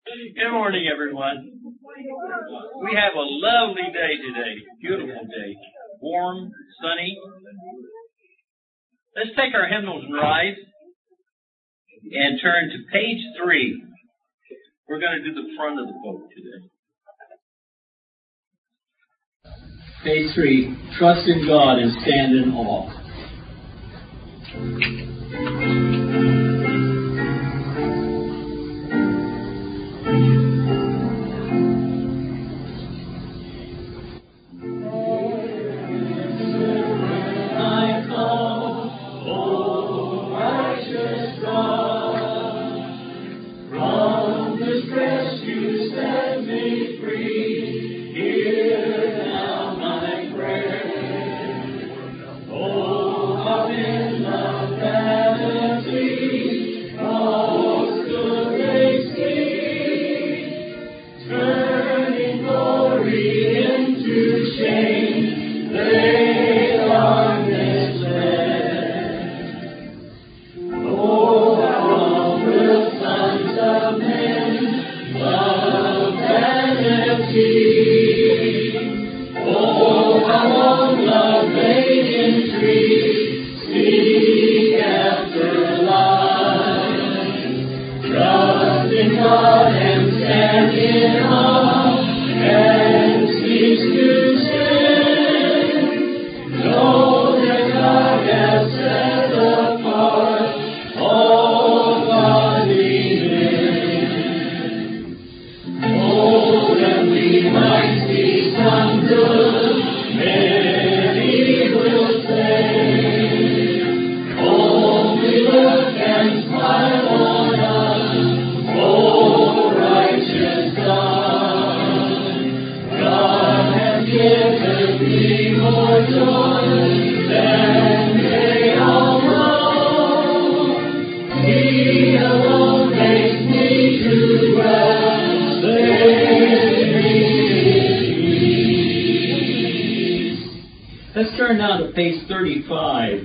Good morning, everyone. We have a lovely day today. Beautiful day. Warm, sunny. Let's take our hymnals and rise and turn to page 3. We're going to do the front of the book today. Page 3, trust in God and stand in awe. Let's turn now to page 35.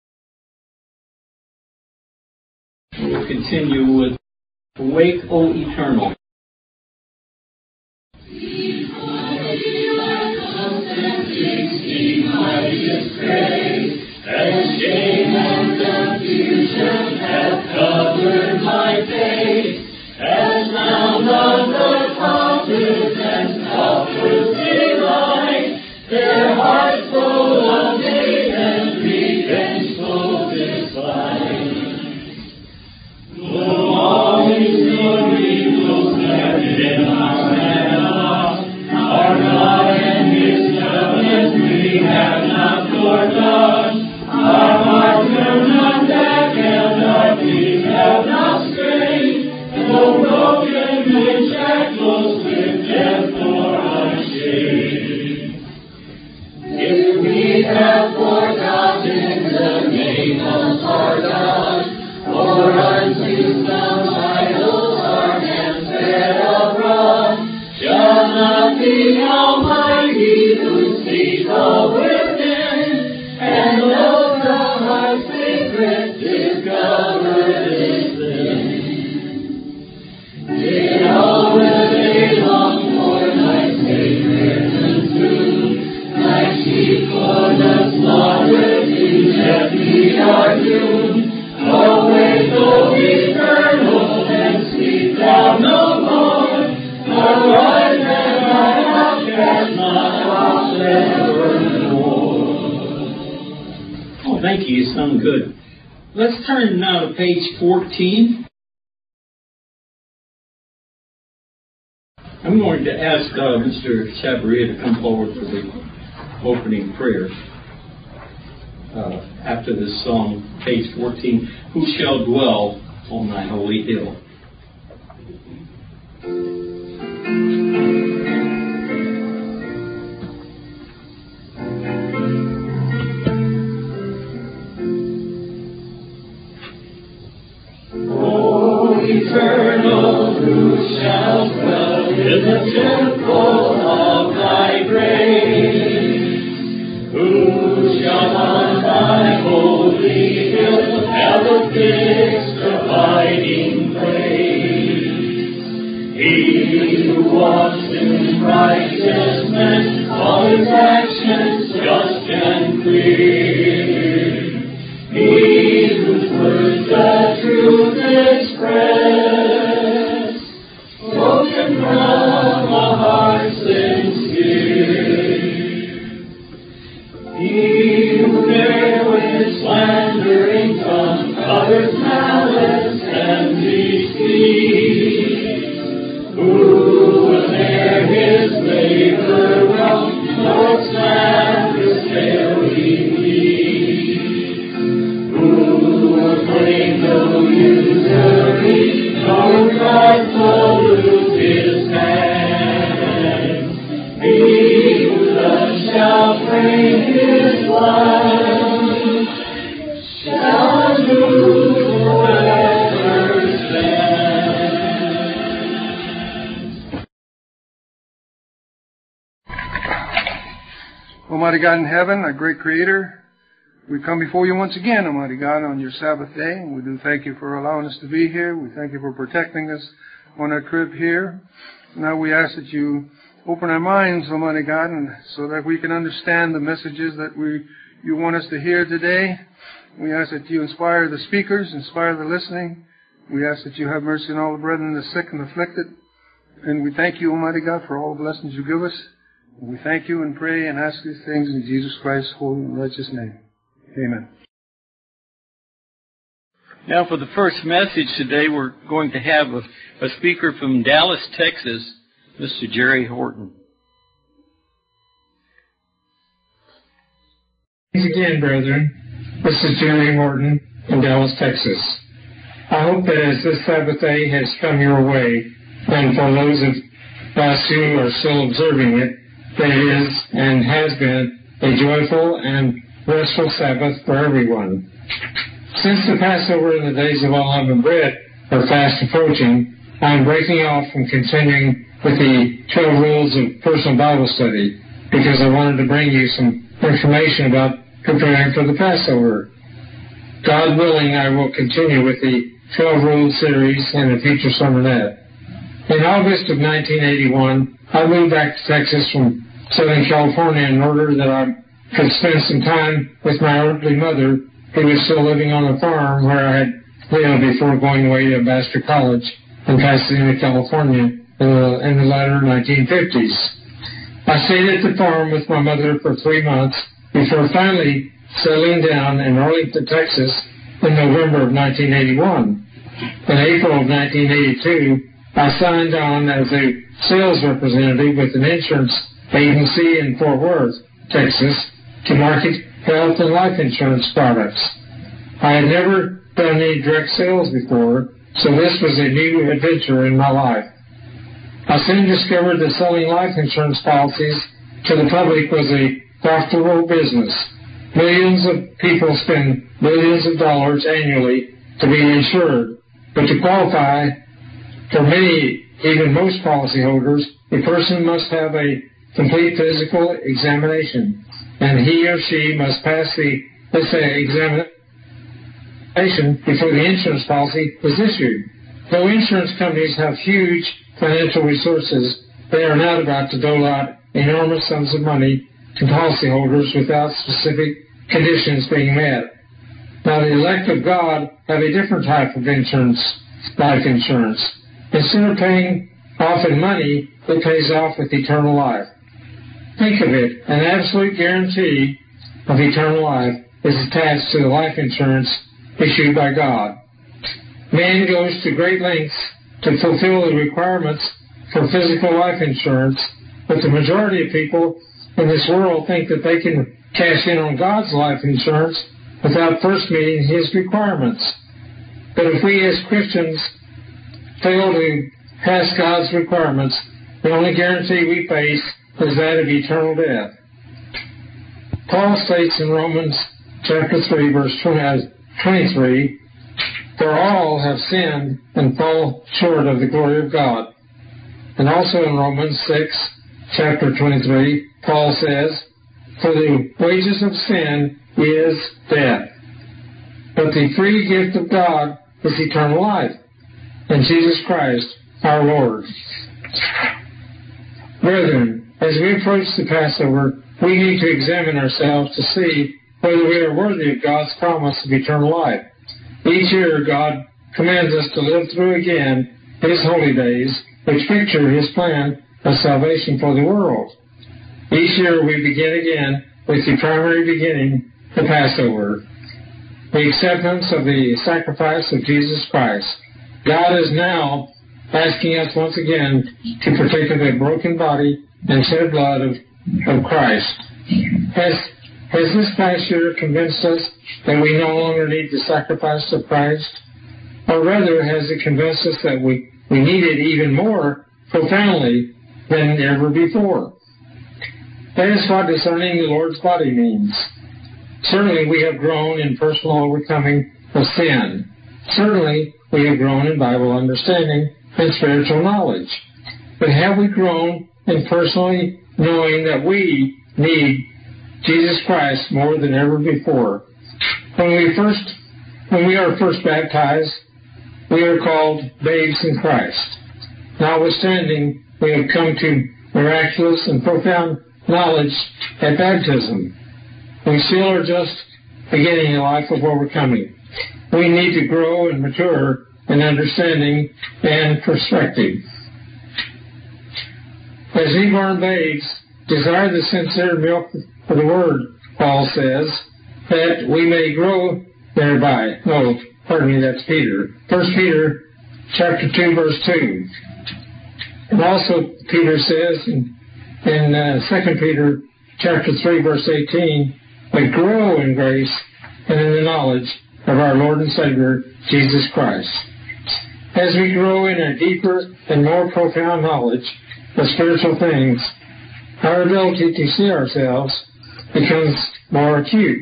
We'll continue with Awake, O Eternal. And shame and confusion have covered my face, as now none the confidence offers delight, their hearts full of hate and revengeful despite. The longing glory will stand in our hands, our God and His covenant we have not forgotten. Our hearts have not darkened, our feet have not strayed, no broken with shackles with death for our shade. If we have forgotten the name of our God, or unto some idols our hands fed abroad, shall not the Almighty who sees all within, and knows the heart's secret, discover this thing? Did all the day long for thy sacred consume, like sheep for the slaughter, to death we are doomed. Awake, O eternal, and sleep thou no more. Arise, and thy outcast not off evermore. Oh, thank you. You sound good. Let's turn now to page 14. I'm going to ask Mr. Chavarria to come forward for the opening prayer. After this song, page 14, Who Shall Dwell on Thy Holy Hill? O eternal, who shall dwell in the temple of thy grace? Who shall on thy holy hill have a fixed abiding place? He who walks in righteousness, all his actions just and clear. He whose words the truth express, spoken from a heart sincere. He who bear with slandering tongue, covers malice and deceit, who will bear his labor well, no slanderous tale he pleads, who will bring no usury, no God pollute his hand. He who thus shall bring his life, shall lose forever stand. Almighty God in heaven, our great Creator, we come before you once again, Almighty God, on your Sabbath day, and we do thank you for allowing us to be here. We thank you for protecting us on our trip here. Now we ask that you open our minds, Almighty God, and so that we can understand the messages that you want us to hear today. We ask that you inspire the speakers, inspire the listening. We ask that you have mercy on all the brethren, the sick and afflicted. And we thank you, Almighty God, for all the blessings you give us. And we thank you and pray and ask these things in Jesus Christ's holy and righteous name. Amen. Now for the first message today, we're going to have a speaker from Dallas, Texas, Mr. Jerry Horton. Thanks again, brethren. This is Jerry Horton in Dallas, Texas. I hope that as this Sabbath day has come your way, and for those of us who are still observing it, that it is and has been a joyful and restful Sabbath for everyone. Since the Passover and the days of unleavened bread are fast approaching, I am breaking off from continuing with the 12 rules of personal Bible study because I wanted to bring you some information about preparing for the Passover. God willing, I will continue with the 12 Rules series and a future sermonette. In August of 1981, I moved back to Texas from Southern California in order that I could spend some time with my earthly mother, who was still living on a farm where I had lived before going away to Ambassador College in Pasadena, California in the latter 1950s. I stayed at the farm with my mother for 3 months before finally settling down in Arlington, Texas in November of 1981. In April of 1982, I signed on as a sales representative with an insurance agency in Fort Worth, Texas, to market health and life insurance products. I had never done any direct sales before, so this was a new adventure in my life. I soon discovered that selling life insurance policies to the public was a profitable business. Millions of people spend billions of dollars annually to be insured, but to qualify for many, even most policyholders, a person must have a complete physical examination, and he or she must pass the, examination before the insurance policy is issued. Though insurance companies have huge financial resources, they are not about to dole out enormous sums of money to policyholders without specific conditions being met. Now, the elect of God have a different type of insurance, life insurance. Instead of paying off in money, it pays off with eternal life. Think of it, an absolute guarantee of eternal life is attached to the life insurance issued by God. Man goes to great lengths to fulfill the requirements for physical life insurance, but the majority of people in this world think that they can cash in on God's life insurance without first meeting His requirements. But if we as Christians fail to pass God's requirements, the only guarantee we face is that of eternal death. Paul states in Romans chapter 3, verse 23, "For all have sinned and fall short of the glory of God." And also in Romans 6, chapter 23, Paul says, "For the wages of sin is death, but the free gift of God is eternal life in Jesus Christ our Lord. Brethren, as we approach the Passover, we need to examine ourselves to see whether we are worthy of God's promise of eternal life. Each year, God commands us to live through again His holy days, which picture His plan of salvation for the world. Each year, we begin again with the primary beginning, the Passover, the acceptance of the sacrifice of Jesus Christ. God is now asking us once again to partake of the broken body and shed blood of Christ. Has this past year convinced us that we no longer need the sacrifice of Christ? Or rather, has it convinced us that we need it even more profoundly than ever before? That is what discerning the Lord's body means. Certainly, we have grown in personal overcoming of sin. Certainly, we have grown in Bible understanding and spiritual knowledge. But have we grown in personally knowing that we need Jesus Christ more than ever before? When we are first baptized, we are called babes in Christ. Notwithstanding, we have come to miraculous and profound knowledge at baptism. We still are just beginning a life of overcoming. We need to grow and mature in understanding and perspective. As newborn babes, desire the sincere milk of the Word, Paul says, that we may grow thereby. That's Peter. 1 Peter chapter 2, verse 2. And also Peter says in 2 Peter chapter 3, verse 18, but grow in grace and in the knowledge of our Lord and Savior, Jesus Christ. As we grow in a deeper and more profound knowledge of spiritual things, our ability to see ourselves becomes more acute.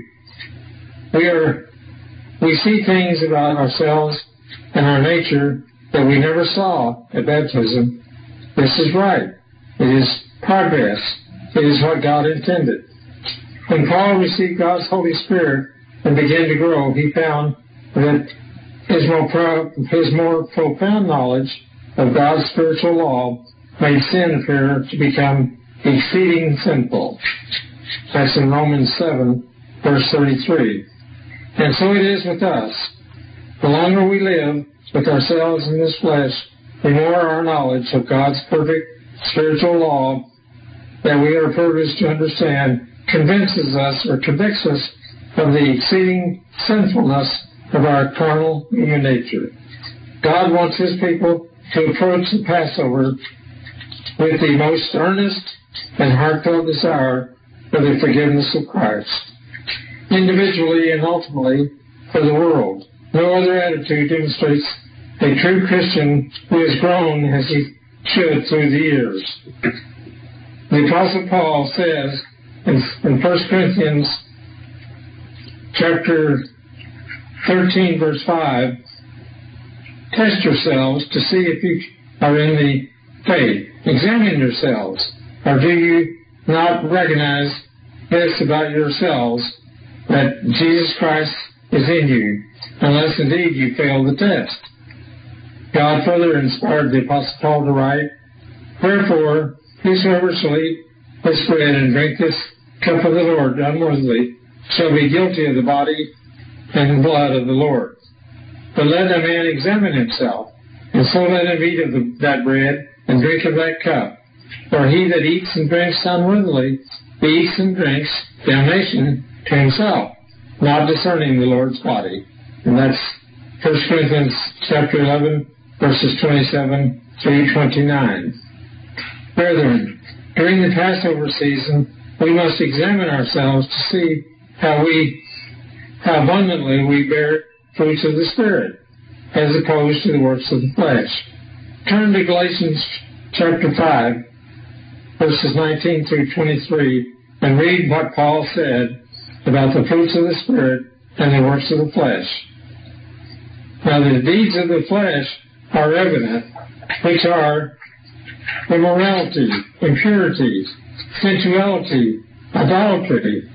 We see things about ourselves and our nature that we never saw at baptism. This is right. It is progress. It is what God intended. When Paul received God's Holy Spirit and began to grow, he found that his more profound knowledge of God's spiritual law made sin appear to become exceeding sinful. That's in Romans 7, verse 33. And so it is with us. The longer we live with ourselves in this flesh, the more our knowledge of God's perfect spiritual law that we are privileged to understand convinces us or convicts us of the exceeding sinfulness of our carnal human nature. God wants His people to approach the Passover with the most earnest and heartfelt desire for the forgiveness of Christ, individually and ultimately for the world. No other attitude demonstrates a true Christian who has grown as he should through the years. The Apostle Paul says in 1 Corinthians chapter 13, verse 5, test yourselves to see if you are in the faith. Examine yourselves. Or do you not recognize this about yourselves, that Jesus Christ is in you, unless indeed you fail the test? God further inspired the Apostle Paul to write, wherefore, whosoever shall eat this bread and drink this cup of the Lord unworthily shall be guilty of the body and blood of the Lord. But let a man examine himself, and so let him eat of that bread and drink of that cup. For he that eats and drinks unworthily eats and drinks damnation to himself, not discerning the Lord's body. And that's 1 Corinthians chapter 11, verses 27 through 29. Brethren, during the Passover season, we must examine ourselves to see how abundantly we bear fruits of the Spirit, as opposed to the works of the flesh. Turn to Galatians chapter 5, verses 19 through 23, and read what Paul said about the fruits of the Spirit and the works of the flesh. Now the deeds of the flesh are evident, which are immorality, impurity, sensuality, idolatry,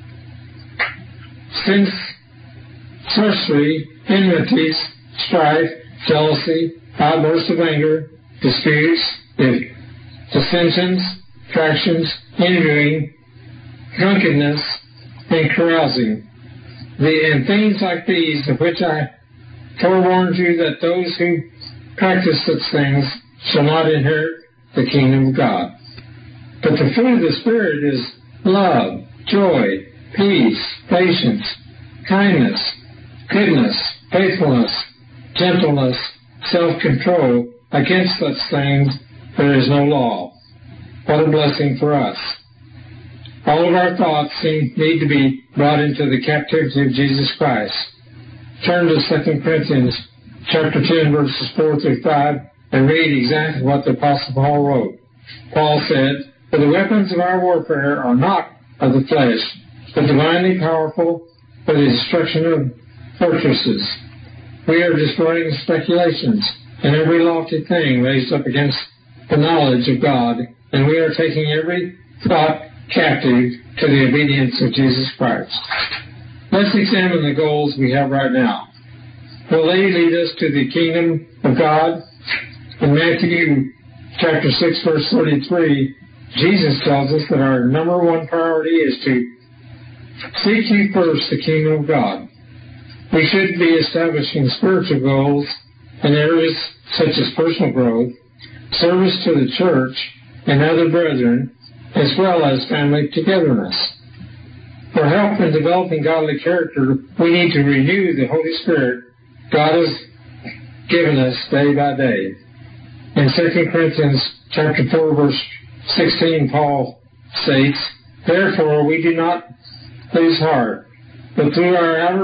sorcery, enmities, strife, jealousy, outbursts of anger, disputes, dissensions, factions, envying, drunkenness, and carousing, and things like these, of which I forewarned you that those who practice such things shall not inherit the kingdom of God. But the fruit of the Spirit is love, joy, peace, patience, kindness, goodness, faithfulness, gentleness, self-control. Against such things there is no law. What a blessing for us. All of our thoughts need to be brought into the captivity of Jesus Christ. Turn to 2 Corinthians chapter 10, verses 4 through 5, and read exactly what the Apostle Paul wrote. Paul said, "For the weapons of our warfare are not of the flesh, but divinely powerful for the destruction of fortresses. We are destroying speculations and every lofty thing raised up against the knowledge of God, and we are taking every thought captive to the obedience of Jesus Christ." Let's examine the goals we have right now. Will they lead us to the kingdom of God? In Matthew chapter 6, verse 33, Jesus tells us that our number one priority is to seek ye first the kingdom of God. We should be establishing spiritual goals in areas such as personal growth, service to the church and other brethren, as well as family togetherness. For help in developing godly character, we need to renew the Holy Spirit God has given us day by day. In 2 Corinthians chapter 4, verse 16, Paul states, "Therefore we do not lose heart, but though our outer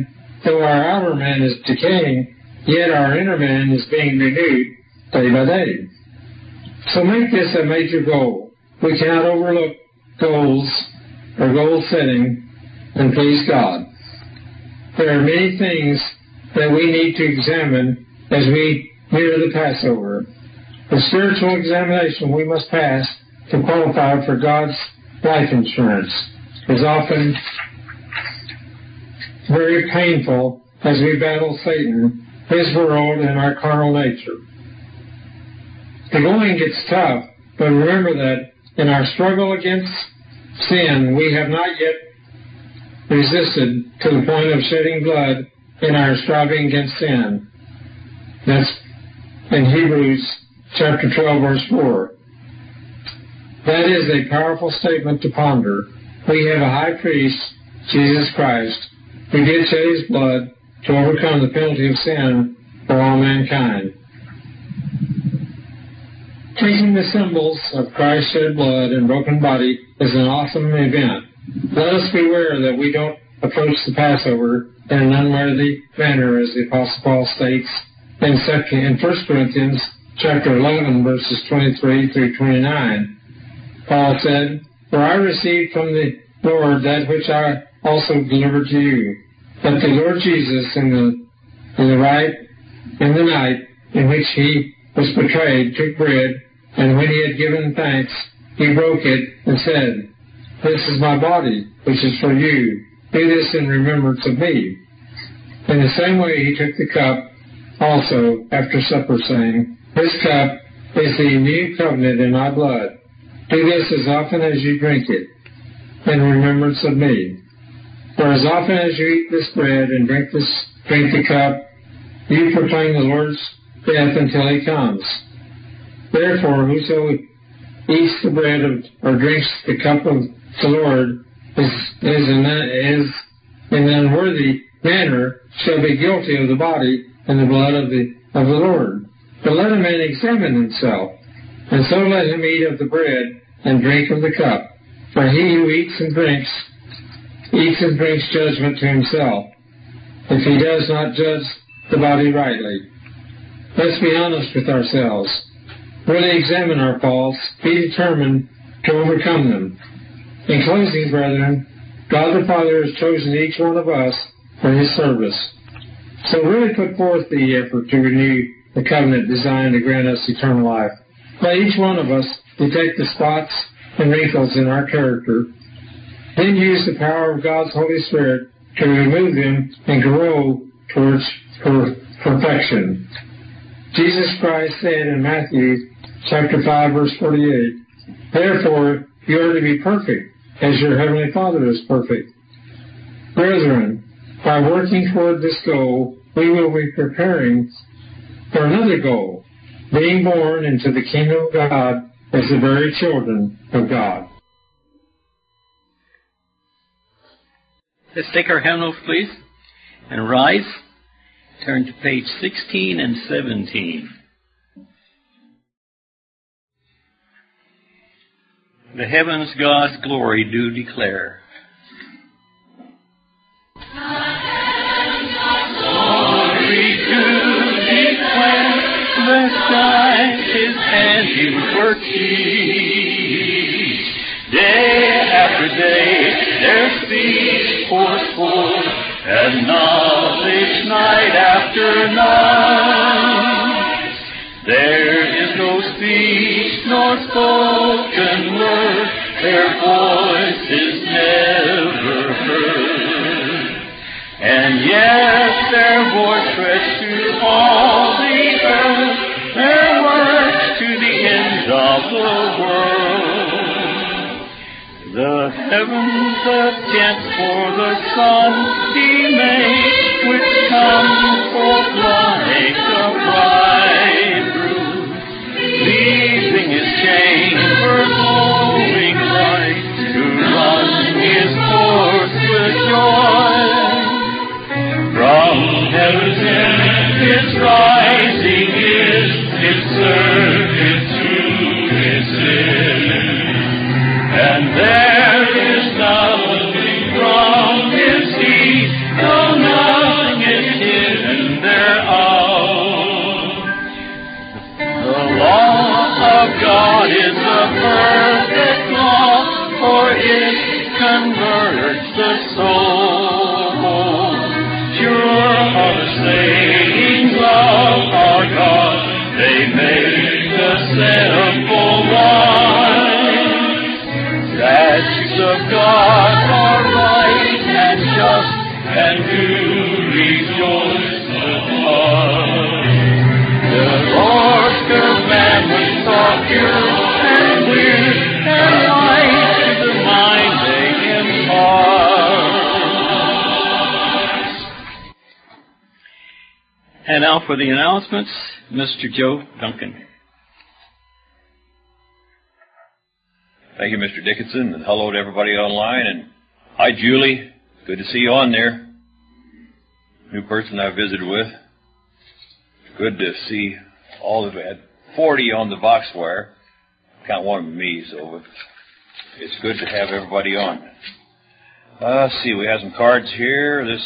man is decaying, yet our inner man is being renewed day by day." So make this a major goal. We cannot overlook goals or goal setting and please God. There are many things that we need to examine as we near the Passover. The spiritual examination we must pass to qualify for God's life insurance is often very painful as we battle Satan, his world, and our carnal nature. The going gets tough, but remember that in our struggle against sin, we have not yet resisted to the point of shedding blood in our striving against sin. That's in Hebrews chapter 12, verse 4. That is a powerful statement to ponder. We have a high priest, Jesus Christ, who did shed his blood to overcome the penalty of sin for all mankind. Taking the symbols of Christ's shed blood and broken body is an awesome event. Let us beware that we don't approach the Passover in an unworthy manner, as the Apostle Paul states in 1 Corinthians chapter 11, verses 23 through 29. Paul said, "For I received from the Lord that which I also delivered to you, that the Lord Jesus, in the night in which he was betrayed, took bread, and when he had given thanks, he broke it and said, 'This is my body, which is for you. Do this in remembrance of me.' In the same way he took the cup also after supper, saying, 'This cup is the new covenant in my blood. Do this as often as you drink it, in remembrance of me. For as often as you eat this bread and drink the cup, you proclaim the Lord's death until he comes. Therefore, whoso eats the bread or drinks the cup of the Lord is in an unworthy manner shall be guilty of the body and the blood of the Lord. But let a man examine himself, and so let him eat of the bread and drink of the cup. For he who eats and drinks judgment to himself, if he does not judge the body rightly." Let's be honest with ourselves. Really examine our faults. Be determined to overcome them. In closing, brethren, God the Father has chosen each one of us for his service. So really put forth the effort to renew the covenant designed to grant us eternal life. Let each one of us detect the spots and wrinkles in our character. Then use the power of God's Holy Spirit to remove them and grow towards perfection. Jesus Christ said in Matthew chapter 5, verse 48, "Therefore you are to be perfect, as your heavenly Father is perfect." Brethren, by working toward this goal, we will be preparing for another goal, being born into the kingdom of God as the very children of God. Let's take our hymnals, please, and rise. Turn to page 16 and 17. The heavens God's glory do declare. Glory do declare, the skies His handiwork teach. Day after day their speech pours forth, and knowledge night after night. There is no speech nor spoken word, their voice is never heard. And yet their voice spreads to all the earth, their words to the ends of the world. The heavens a tent for the sun He made, which comes forth like a bridegroom, leaving His chamber glowing bright, to run His course with joy. From heaven's end His rising is, His circuit to His end. And there is nothing from His seat, no, nothing is hidden thereof. The law of God is a perfect law, for it converts the soul. Pure are the sayings of our God, they make the simple wise. Statutes of God are right and just, and do rejoice the heart. The Lord's commandments are pure and clear, and light to the mind they impart. And now for the announcements, Mr. Joe Duncan. Thank you, Mr. Dickinson, and hello to everybody online. And hi, Julie. Good to see you on there. New person I visited with. Good to see all of it. 40 on the box wire. Count one of me, so it's good to have everybody on. Let's see, we have some cards here. This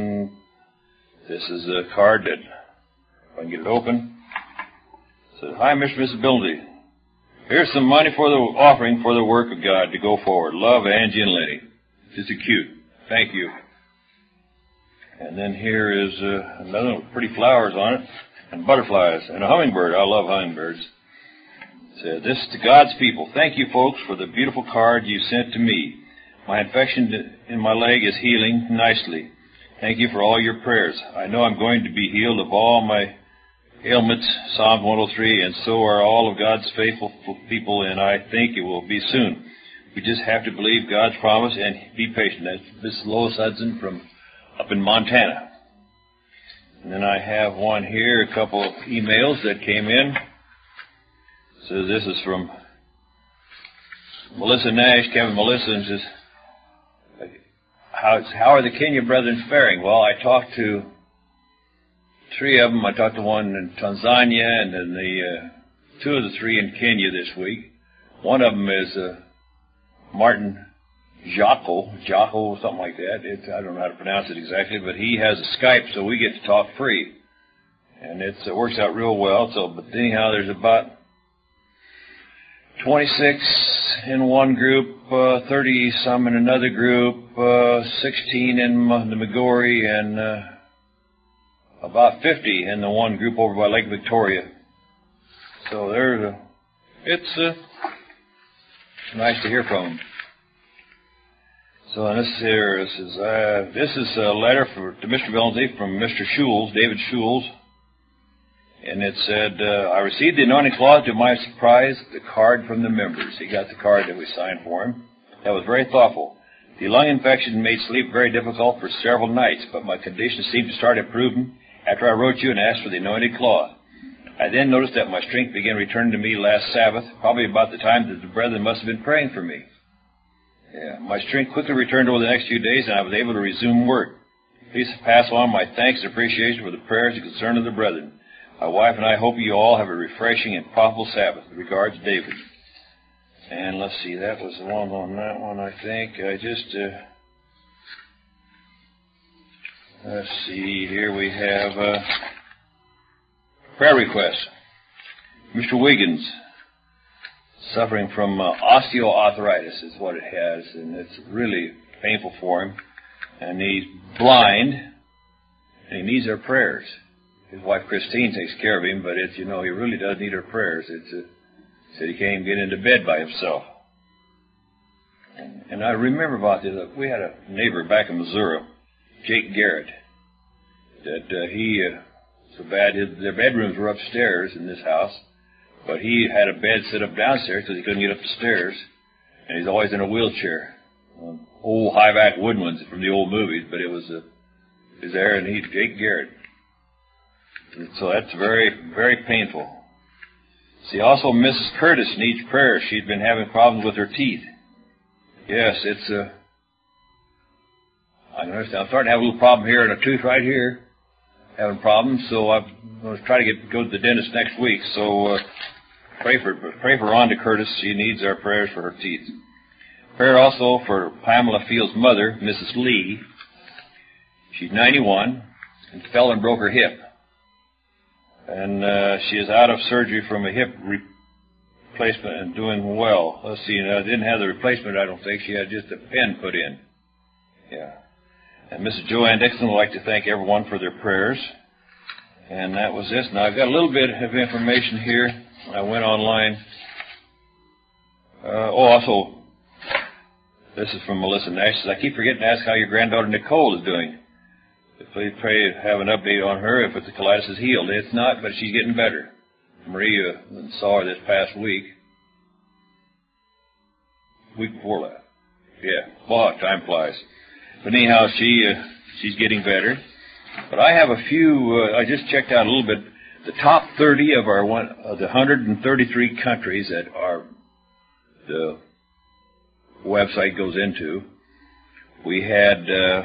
is a card that, if I can get it open. It says, "Hi, Mr. Visibility. Here's some money for the offering for the work of God to go forward. Love, Angie and Lenny." Just a cute. Thank you. And then here is another one with pretty flowers on it, and butterflies, and a hummingbird. I love hummingbirds. It said, "This is to God's people. Thank you, folks, for the beautiful card you sent to me. My infection in my leg is healing nicely. Thank you for all your prayers. I know I'm going to be healed of all my ailments, Psalm 103, and so are all of God's faithful people, and I think it will be soon. We just have to believe God's promise and be patient." That's Miss Lois Hudson from up in Montana. And then I have one here, a couple of emails that came in. So this is from Melissa Nash, Kevin Melissa, and says, how are the Kenya brethren faring? Well, I talked to three of them. I talked to one in Tanzania, and then two of the three in Kenya this week. One of them is Martin Jocko, something like that. I don't know how to pronounce it exactly, but he has a Skype, so we get to talk free, and it works out real well. So, but anyhow, there's about 26 in one group, 30 some in another group, 16 in the Migori, and about 50 in the one group over by Lake Victoria. So it's nice to hear from them. So this is a letter to Mr. Billingsley from Mr. Schulz, David Schulz, And it said, I received the anointing cloth. To my surprise, the card from the members. He got the card that we signed for him. That was very thoughtful. The lung infection made sleep very difficult for several nights, but my condition seemed to start improving after I wrote you and asked for the anointing cloth. I then noticed that my strength began returning to me last Sabbath, probably about the time that the brethren must have been praying for me. Yeah, my strength quickly returned over the next few days, and I was able to resume work. Please pass on my thanks and appreciation for the prayers and concern of the brethren. My wife and I hope you all have a refreshing and profitable Sabbath. Regards, David. And let's see, that was the one on that one, I think. Let's see, here we have prayer request. Mr. Wiggins, suffering from osteoarthritis is what it has, and it's really painful for him. And he's blind, and he needs our prayers. His wife Christine takes care of him, but it's, he really does need her prayers. Said he can't even get into bed by himself. And I remember about this. We had a neighbor back in Missouri, Jake Garrett, that so bad their bedrooms were upstairs in this house, but he had a bed set up downstairs because he couldn't get up the stairs, and he's always in a wheelchair. Old high-back wooden ones from the old movies, but it was there, and he's Jake Garrett. So that's very, very painful. See, also Mrs. Curtis needs prayer. She's been having problems with her teeth. Yes, I understand. I'm starting to have a little problem here in a tooth right here. Having problems, so I'm going to try to go to the dentist next week. So pray for Rhonda Curtis. She needs our prayers for her teeth. Prayer also for Pamela Field's mother, Mrs. Lee. She's 91 and fell and broke her hip. And she is out of surgery from a hip replacement and doing well. Let's see, didn't have the replacement, I don't think. She had just a pin put in. Yeah. And Mrs. Joanne Dixon would like to thank everyone for their prayers. And that was this. Now, I've got a little bit of information here. I went online. Also, this is from Melissa Nash. I keep forgetting to ask how your granddaughter Nicole is doing. Please pray to have an update on her if the colitis is healed. It's not, but she's getting better. Maria saw her this past week. Week before last. Yeah. Wow, time flies. But anyhow, she's getting better. But I have a few, I just checked out a little bit, the top 30 of the 133 countries that the website goes into. We had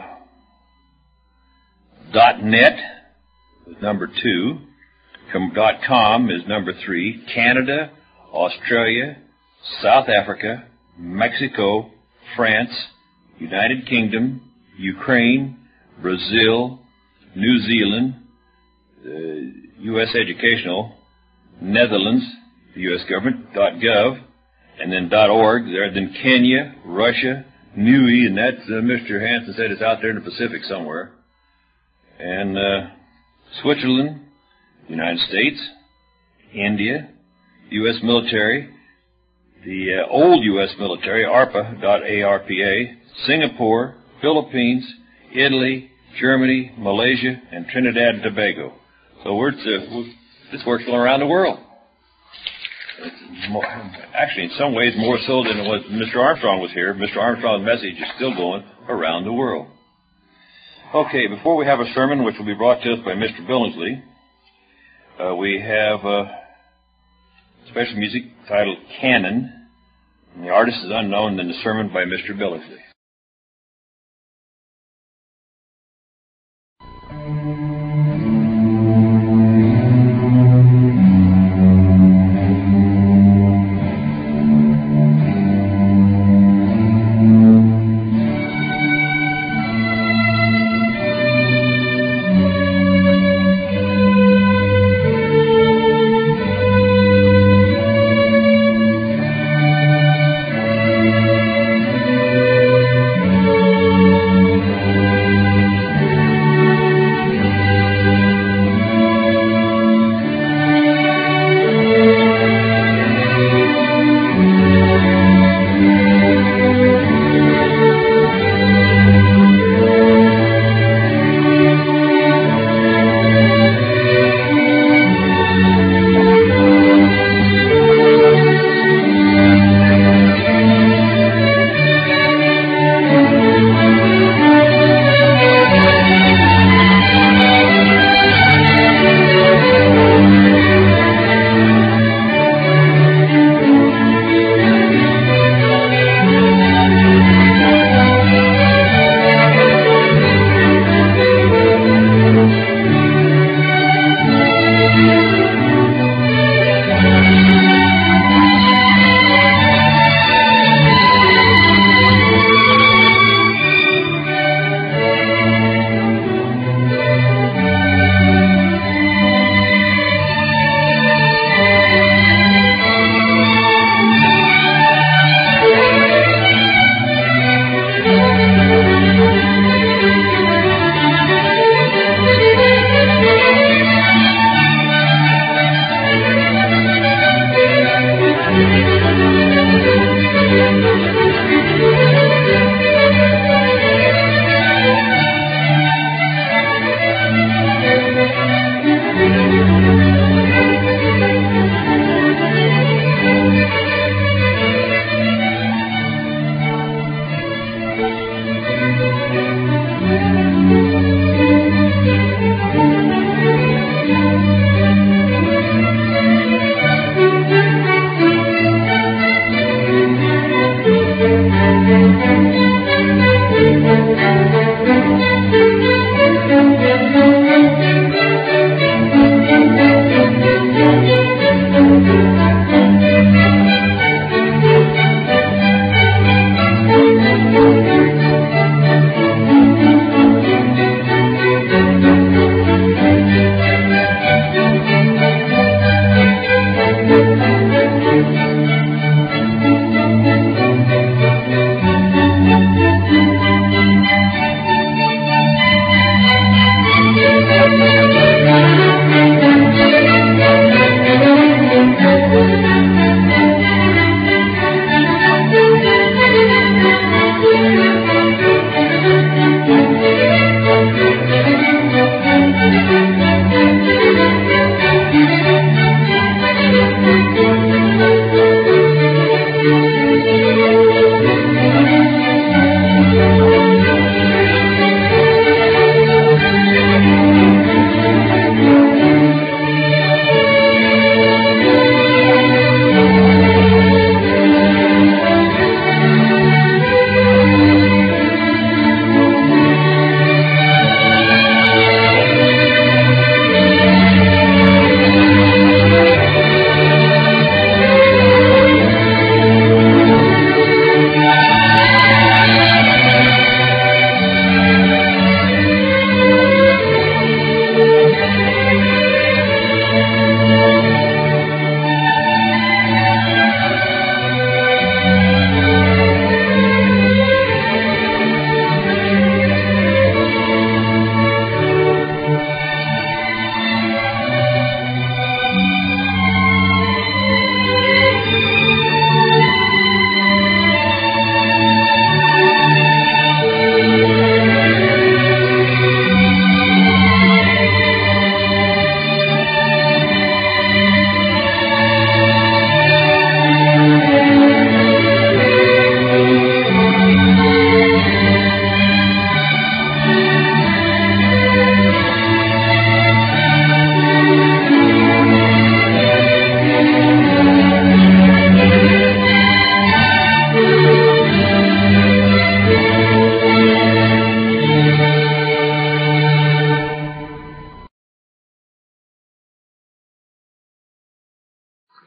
.net is number 2. .com is number 3. Canada, Australia, South Africa, Mexico, France, United Kingdom, Ukraine, Brazil, New Zealand, U.S. Educational, Netherlands, the U.S. government, .gov, and then .org. Then Kenya, Russia, NUI, and that's Mr. Hansen said it's out there in the Pacific somewhere. And Switzerland, United States, India, U.S. military, the old U.S. military, ARPA, Singapore, Philippines, Italy, Germany, Malaysia, and Trinidad and Tobago. So this works all around the world. Actually, in some ways, more so than it was Mr. Armstrong was here. Mr. Armstrong's message is still going around the world. Okay, before we have a sermon, which will be brought to us by Mr. Billingsley, we have special music titled Canon. And the artist is unknown, and the sermon by Mr. Billingsley.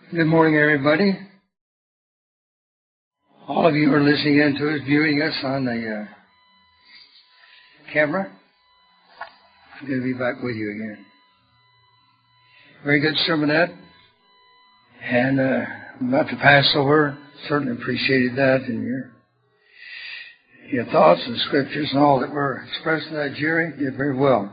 Good morning, everybody. All of you are listening in to us, viewing us on the camera. Good to be back with you again. Very good sermonette. And about the Passover, certainly appreciated that and your thoughts and scriptures and all that were expressed in that, Jerry. You did very well.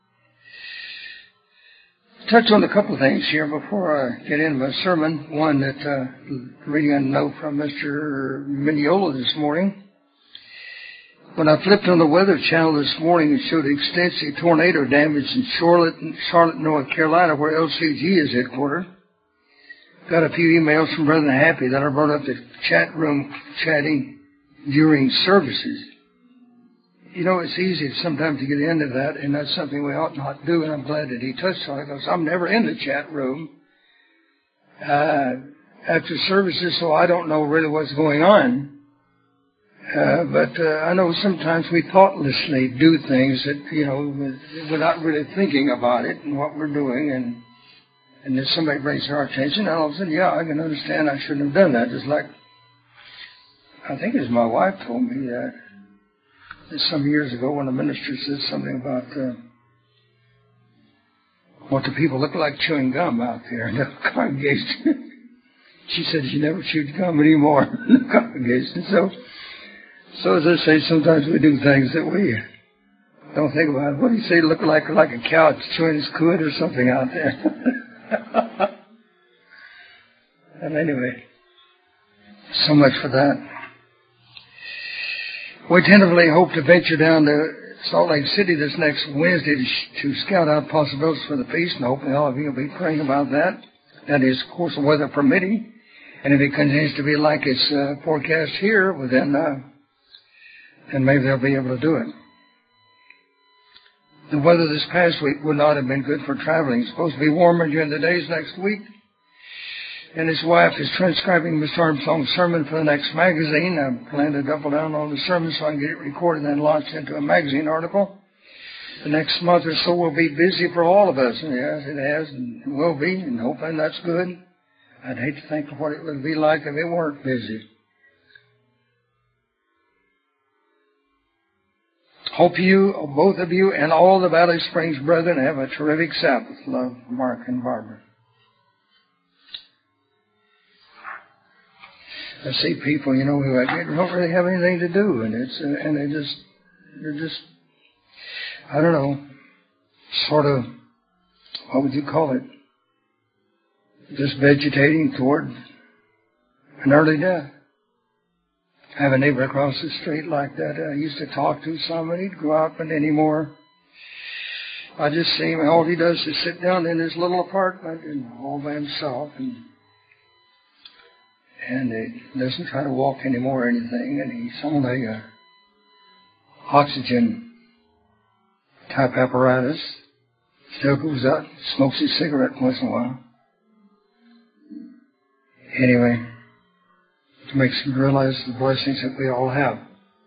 Touch on a couple of things here before I get into my sermon. One that reading a note from Mr. Migniola this morning. When I flipped on the Weather Channel this morning, it showed extensive tornado damage in Charlotte, North Carolina, where LCG is headquartered. Got a few emails from Brother Happy that I brought up the chat room chatting during services. You know, it's easy sometimes to get into that, and that's something we ought not do, and I'm glad that he touched on it, because I'm never in the chat room after services, so I don't know really what's going on. But I know sometimes we thoughtlessly do things that, you know, without really thinking about it and what we're doing, and if somebody brings to our attention, all of a sudden, yeah, I can understand I shouldn't have done that. Just like, I think it was my wife told me that some years ago when a minister said something about what do people look like chewing gum out there in the congregation. She said she never chewed gum anymore in the congregation. So as I say, sometimes we do things that we don't think about. What do you say, look like a cow chewing his cud or something out there? And anyway, so much for that. We tentatively hope to venture down to Salt Lake City this next Wednesday to scout out possibilities for the feast, and hopefully all of you will be praying about that. That is, of course, weather permitting. And if it continues to be like it's forecast here, well, then maybe they'll be able to do it. The weather this past week would not have been good for traveling. It's supposed to be warmer during the days next week. And his wife is transcribing Mr. Armstrong's sermon for the next magazine. I plan to double down on the sermon so I can get it recorded and then launched into a magazine article. The next month or so will be busy for all of us. And yes, it has and it will be, and hoping that's good. I'd hate to think of what it would be like if it weren't busy. Hope you, both of you, and all the Valley Springs brethren have a terrific Sabbath. Love, Mark and Barbara. I see people, you know, who don't really have anything to do, and they're just, I don't know, sort of, what would you call it? Just vegetating toward an early death. I have a neighbor across the street like that. I used to talk to some, and he'd go out, but anymore, I just see him. All he does is sit down in his little apartment and all by himself, and he doesn't try to walk anymore or anything, and he's on a oxygen type apparatus. Still goes out, smokes his cigarette once in a while. Anyway, it makes me realize the blessings that we all have.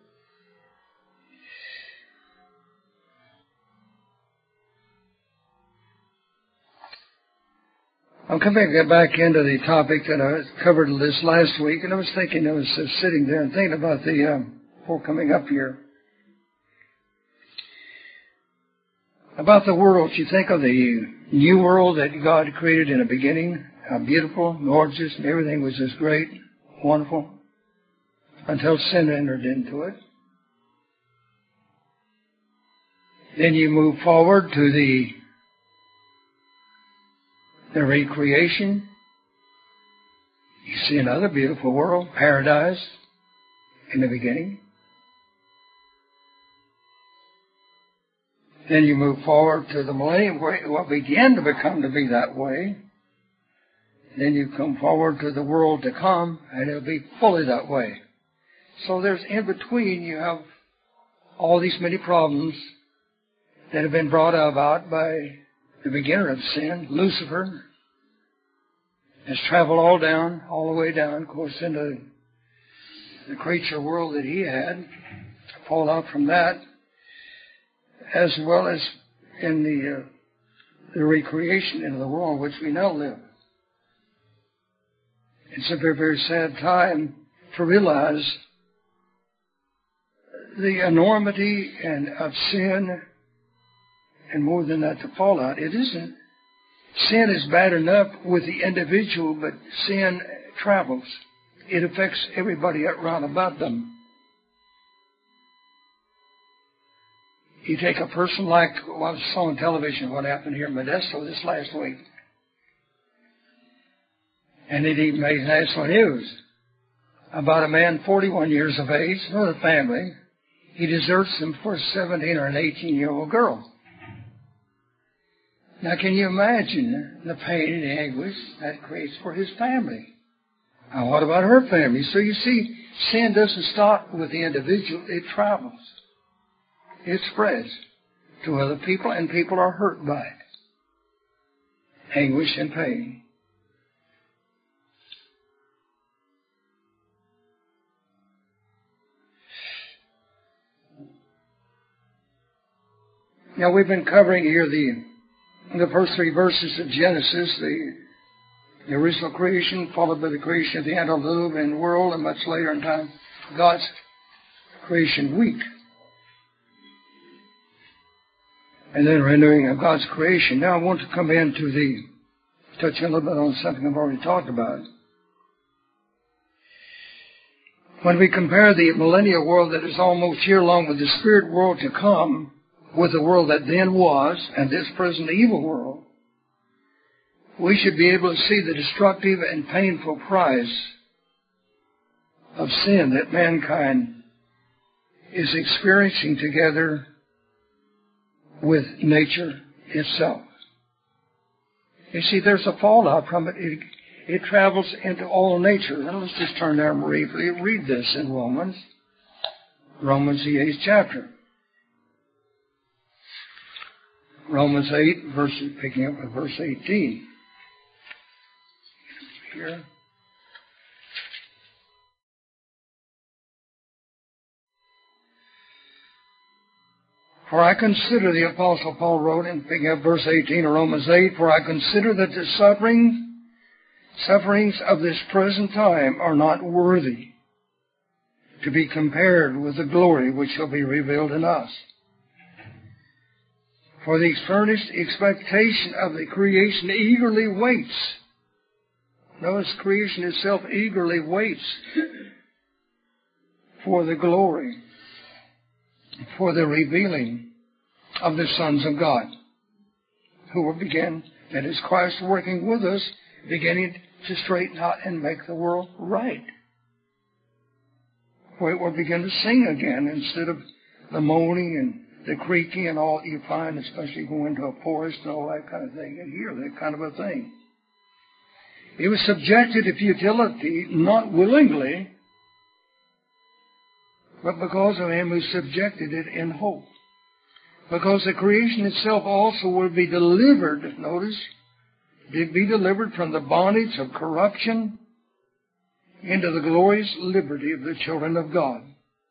I'm coming back into the topic that I covered this last week, and I was thinking, I was sitting there and thinking about before coming up here, about the world. You think of the new world that God created in the beginning, how beautiful, gorgeous, and everything was just great, wonderful, until sin entered into it. Then you move forward to the recreation. You see another beautiful world, paradise, in the beginning. Then you move forward to the millennium, where it will begin to become to be that way. Then you come forward to the world to come, and it'll be fully that way. So there's in between, you have all these many problems that have been brought about by the beginner of sin, Lucifer, has traveled all the way down, of course, into the creature world that he had, fallout from that, as well as in the recreation into the world in which we now live. It's a very, very sad time to realize the enormity of sin, and more than that, the fallout. It isn't. Sin is bad enough with the individual, but sin travels. It affects everybody around about them. You take a person like, I saw on television what happened here in Modesto this last week. And it even made national news about a man 41 years of age, with a family. He deserts them for a 17 or an 18-year-old girl. Now, can you imagine the pain and anguish that creates for his family? Now, what about her family? So you see, sin doesn't stop with the individual. It travels. It spreads to other people, and people are hurt by it. Anguish and pain. Now, we've been covering here the first 3 verses of Genesis, the original creation, followed by the creation of the antediluvian world, and much later in time, God's creation week. And then renewing of God's creation. Now I want to come into touch a little bit on something I've already talked about. When we compare the millennial world that is almost here along with the spirit world to come, with the world that then was and this present evil world, we should be able to see the destructive and painful price of sin that mankind is experiencing together with nature itself. You see, there's a fallout from it. It travels into all nature. Now let's just turn there and briefly read this in Romans, the 8th chapter. Romans 8, picking up at verse 18. Here. For I consider, the Apostle Paul wrote in picking up verse 18 of Romans 8, for I consider that the sufferings of this present time are not worthy to be compared with the glory which shall be revealed in us. For the earnest expectation of the creation eagerly waits. Notice, creation itself eagerly waits for the glory, for the revealing of the sons of God, who will begin, that is Christ working with us, beginning to straighten out and make the world right. Where it will begin to sing again instead of the moaning and the creaking and all you find, especially going into a forest and all that kind of thing, and hear that kind of a thing. It was subjected to futility, not willingly, but because of him who subjected it in hope. Because the creation itself also will be delivered, notice, to be delivered from the bondage of corruption into the glorious liberty of the children of God.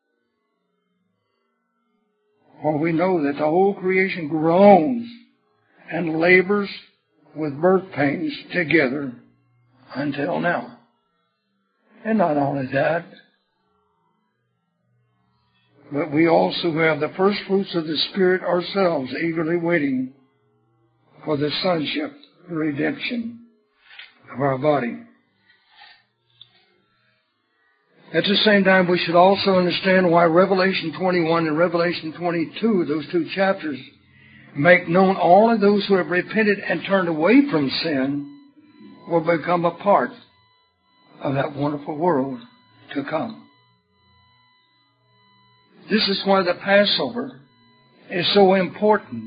For we know that the whole creation groans and labors with birth pains together until now. And not only that, but we also who have the first fruits of the Spirit ourselves eagerly waiting for the sonship, the redemption of our body. At the same time, we should also understand why Revelation 21 and Revelation 22, those 2 chapters, make known all of those who have repented and turned away from sin will become a part of that wonderful world to come. This is why the Passover is so important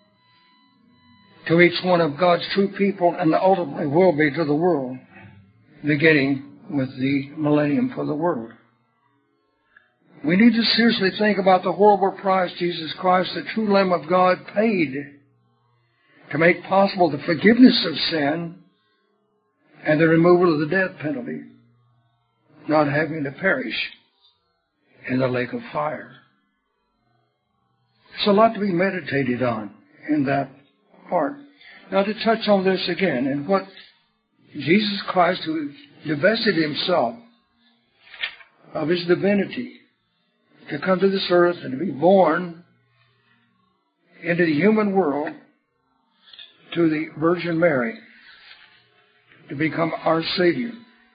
to each one of God's true people, and ultimately will be to the world, beginning with the millennium for the world. We need to seriously think about the horrible price Jesus Christ, the true Lamb of God, paid to make possible the forgiveness of sin and the removal of the death penalty, not having to perish in the lake of fire. There's a lot to be meditated on in that part. Now, to touch on this again, and what Jesus Christ, who divested himself of his divinity to come to this earth and to be born into the human world to the Virgin Mary, to become our Savior,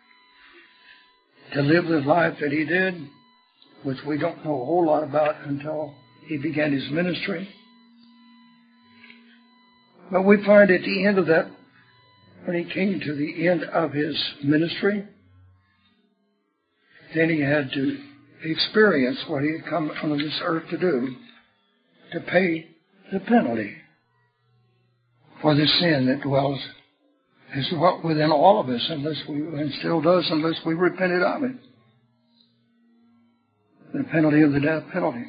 to live the life that he did, which we don't know a whole lot about until he began his ministry. But we find at the end of that, when he came to the end of his ministry, then he had to experience what he had come on this earth to do, to pay the penalty for the sin that dwells within all of us, and still does unless we repented of it. The penalty of the death penalty.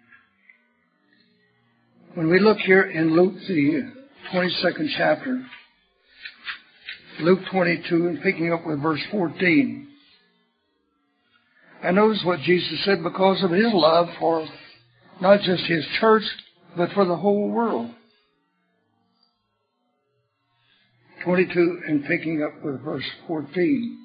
When we look here in Luke, the 22nd chapter, Luke 22, and picking up with verse 14, and notice what Jesus said, because of his love for not just his church, but for the whole world. 22, and picking up with verse 14.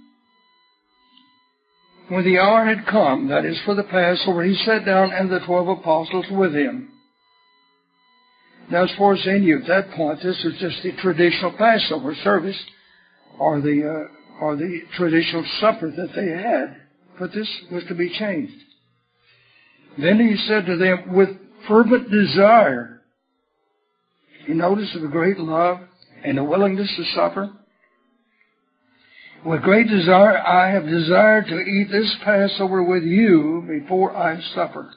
When the hour had come, that is for the Passover, he sat down and the 12 apostles with him. Now, as far as they knew at that point, this was just the traditional Passover service, or the traditional supper that they had. But this was to be changed. Then he said to them, with fervent desire, you notice the great love and the willingness to suffer. With great desire, I have desired to eat this Passover with you before I suffer.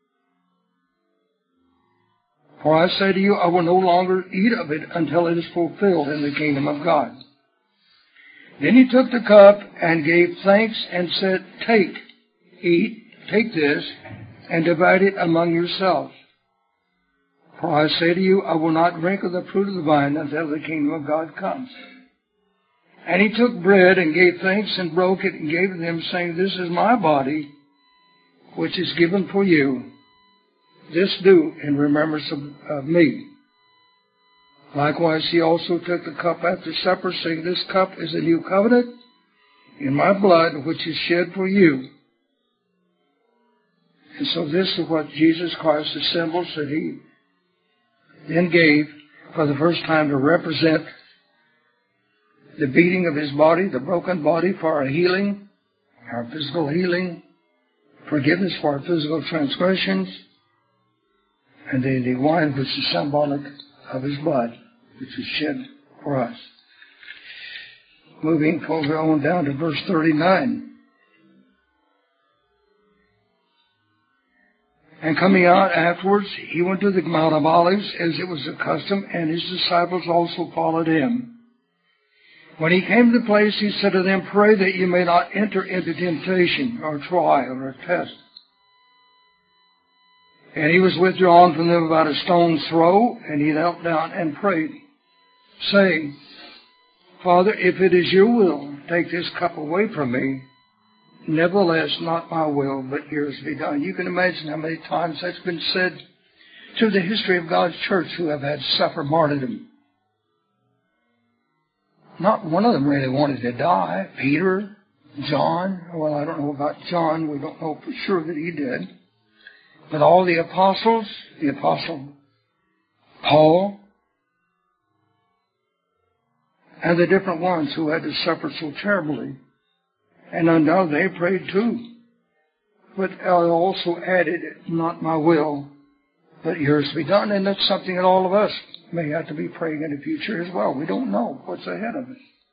For I say to you, I will no longer eat of it until it is fulfilled in the kingdom of God. Then he took the cup and gave thanks and said, take this, and divide it among yourselves. For I say to you, I will not drink of the fruit of the vine until the kingdom of God comes. And he took bread and gave thanks and broke it and gave it to them, saying, this is my body, which is given for you. This do in remembrance of me. Likewise, he also took the cup after supper, saying, this cup is a new covenant in my blood, which is shed for you. And so this is what Jesus Christ, the symbols that he then gave for the first time to represent the beating of his body, the broken body, for our healing, our physical healing, forgiveness for our physical transgressions, and the wine which is symbolic of his blood, which is shed for us. Moving on down to verse 39. And coming out afterwards, he went to the Mount of Olives, as it was the custom, and his disciples also followed him. When he came to the place, he said to them, pray that you may not enter into temptation, or trial, or test. And he was withdrawn from them about a stone's throw, and he knelt down and prayed, saying, Father, if it is your will, take this cup away from me. Nevertheless, not my will, but yours be done. You can imagine how many times that's been said through the history of God's church who have had to suffer martyrdom. Not one of them really wanted to die. Peter, John, well, I don't know about John. We don't know for sure that he did. But all the apostles, the apostle Paul, and the different ones who had to suffer so terribly. And undoubtedly they prayed too. But I also added, not my will, but yours be done. And that's something that all of us may have to be praying in the future as well. We don't know what's ahead of us.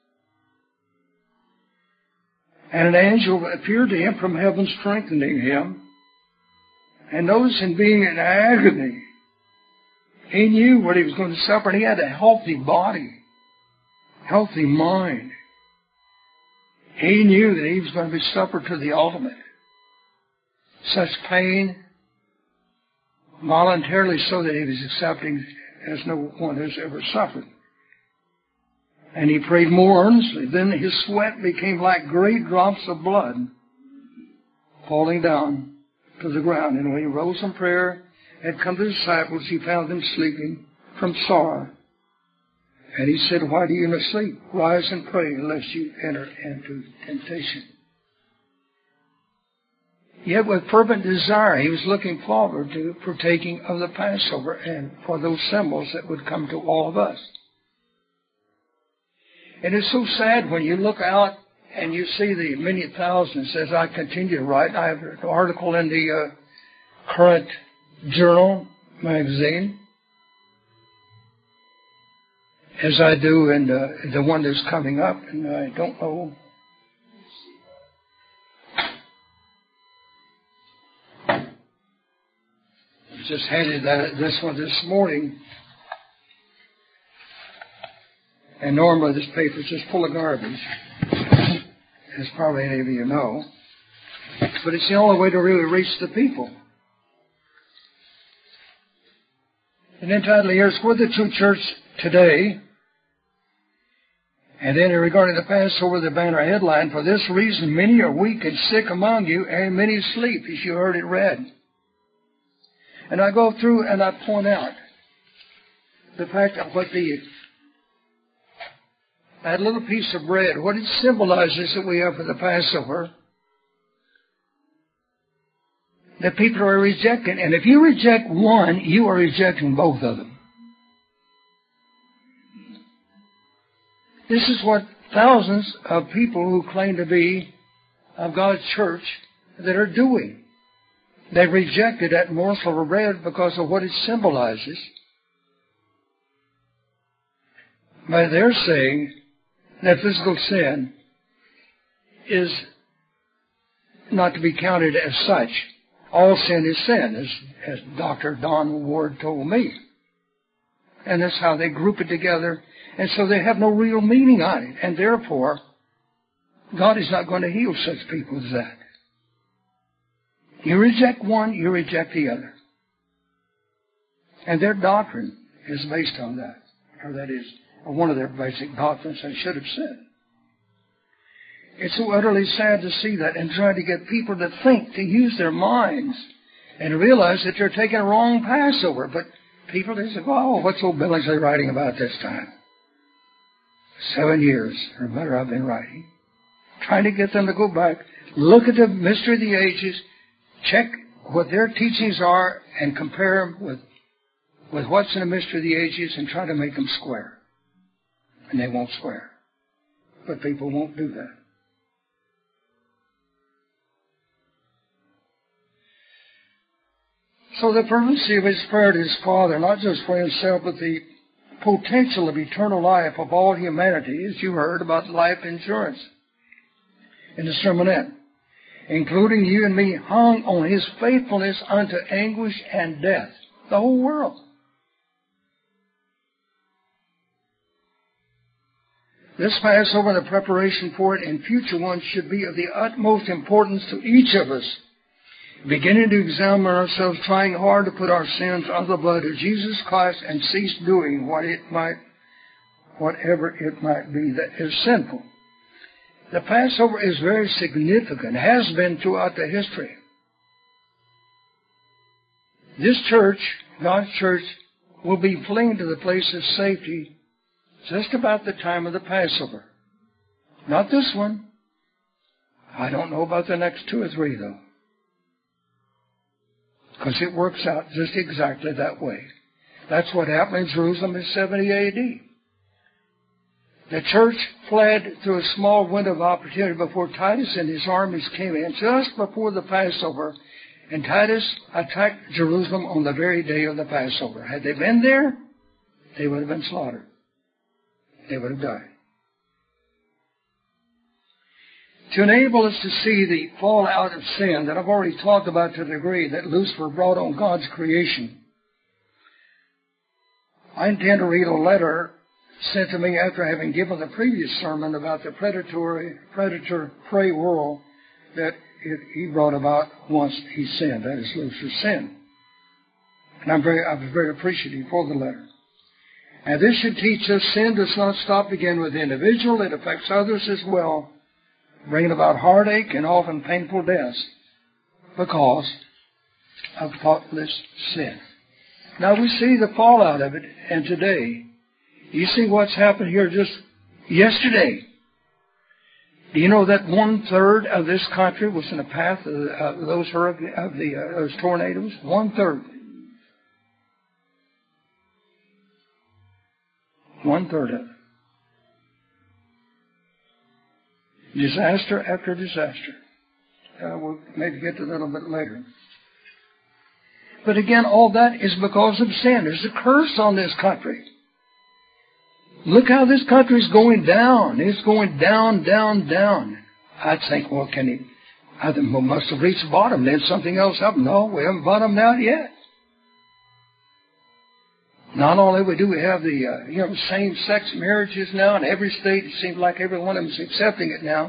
And an angel appeared to him from heaven, strengthening him. And notice, in being in agony, he knew what he was going to suffer. And he had a healthy body, healthy mind. He knew that he was going to be suffered to the ultimate. Such pain, voluntarily so that he was accepting as no one has ever suffered. And he prayed more earnestly. Then his sweat became like great drops of blood falling down to the ground. And when he rose from prayer, had come to the disciples, he found them sleeping from sorrow. And he said, why do you not sleep? Rise and pray lest you enter into temptation. Yet with fervent desire, he was looking forward to partaking of the Passover and for those symbols that would come to all of us. It is so sad when you look out and you see the many thousands, as I continue to write. I have an article in the Current Journal magazine, as I do in the one that's coming up, and I don't know. I just handed this one this morning. And normally this paper is just full of garbage, as probably any of you know. But it's the only way to really reach the people. And entitled here is For the True Church Today. And then regarding the Passover, the banner headline, For this reason many are weak and sick among you, and many sleep, as you heard it read. And I go through and I point out the fact of what that little piece of bread, what it symbolizes that we have for the Passover, that people are rejecting. And if you reject one, you are rejecting both of them. This is what thousands of people who claim to be of God's church that are doing. They rejected that morsel of bread because of what it symbolizes. But they're saying that physical sin is not to be counted as such. All sin is sin, as Dr. Don Ward told me. And that's how they group it together. And so they have no real meaning on it. And therefore, God is not going to heal such people as that. You reject one, you reject the other. And their doctrine is based on that. Or that is one of their basic doctrines, I should have said. It's so utterly sad to see that and try to get people to think, to use their minds, and realize that they're taking a wrong Passover. But people, they say, oh, what's old Billingsley writing about this time? 7 years or better I've been writing. Trying to get them to go back, look at the mystery of the ages, check what their teachings are, and compare them with what's in the mystery of the ages, and try to make them square. And they won't swear. But people won't do that. So the fervency of his prayer to his Father, not just for himself, but the potential of eternal life of all humanity, as you heard about life insurance in the sermonette, including you and me, hung on his faithfulness unto anguish and death. The whole world. This Passover and the preparation for it and future ones should be of the utmost importance to each of us, beginning to examine ourselves, trying hard to put our sins under the blood of Jesus Christ and cease doing whatever it might be that is sinful. The Passover is very significant, has been throughout the history. This church, God's church, will be fleeing to the place of safety just about the time of the Passover. Not this one. I don't know about the next 2 or 3, though. Because it works out just exactly that way. That's what happened in Jerusalem in 70 A.D. The church fled through a small window of opportunity before Titus and his armies came in, just before the Passover, and Titus attacked Jerusalem on the very day of the Passover. Had they been there, they would have been slaughtered. They would have died. To enable us to see the fallout of sin that I've already talked about to the degree that Lucifer brought on God's creation, I intend to read a letter sent to me after having given the previous sermon about the predator-prey world that he brought about once he sinned. That is Lucifer's sin. And I was very appreciative for the letter. And this should teach us sin does not stop again with the individual. It affects others as well, bringing about heartache and often painful deaths because of thoughtless sin. Now we see the fallout of it, and today You see what's happened here just yesterday. Do you know that 1/3 of this country was in the path of those those tornadoes? 1/3. 1/3 of it. Disaster after disaster. We'll maybe get to that a little bit later. But again, all that is because of sin. There's a curse on this country. Look how this country's going down. It's going down, down, down. I'd think, well, I think we must have reached the bottom. Then something else happened. No, we haven't bottomed out yet. Not only do we have the same-sex marriages now in every state, it seems like every one of them is accepting it now.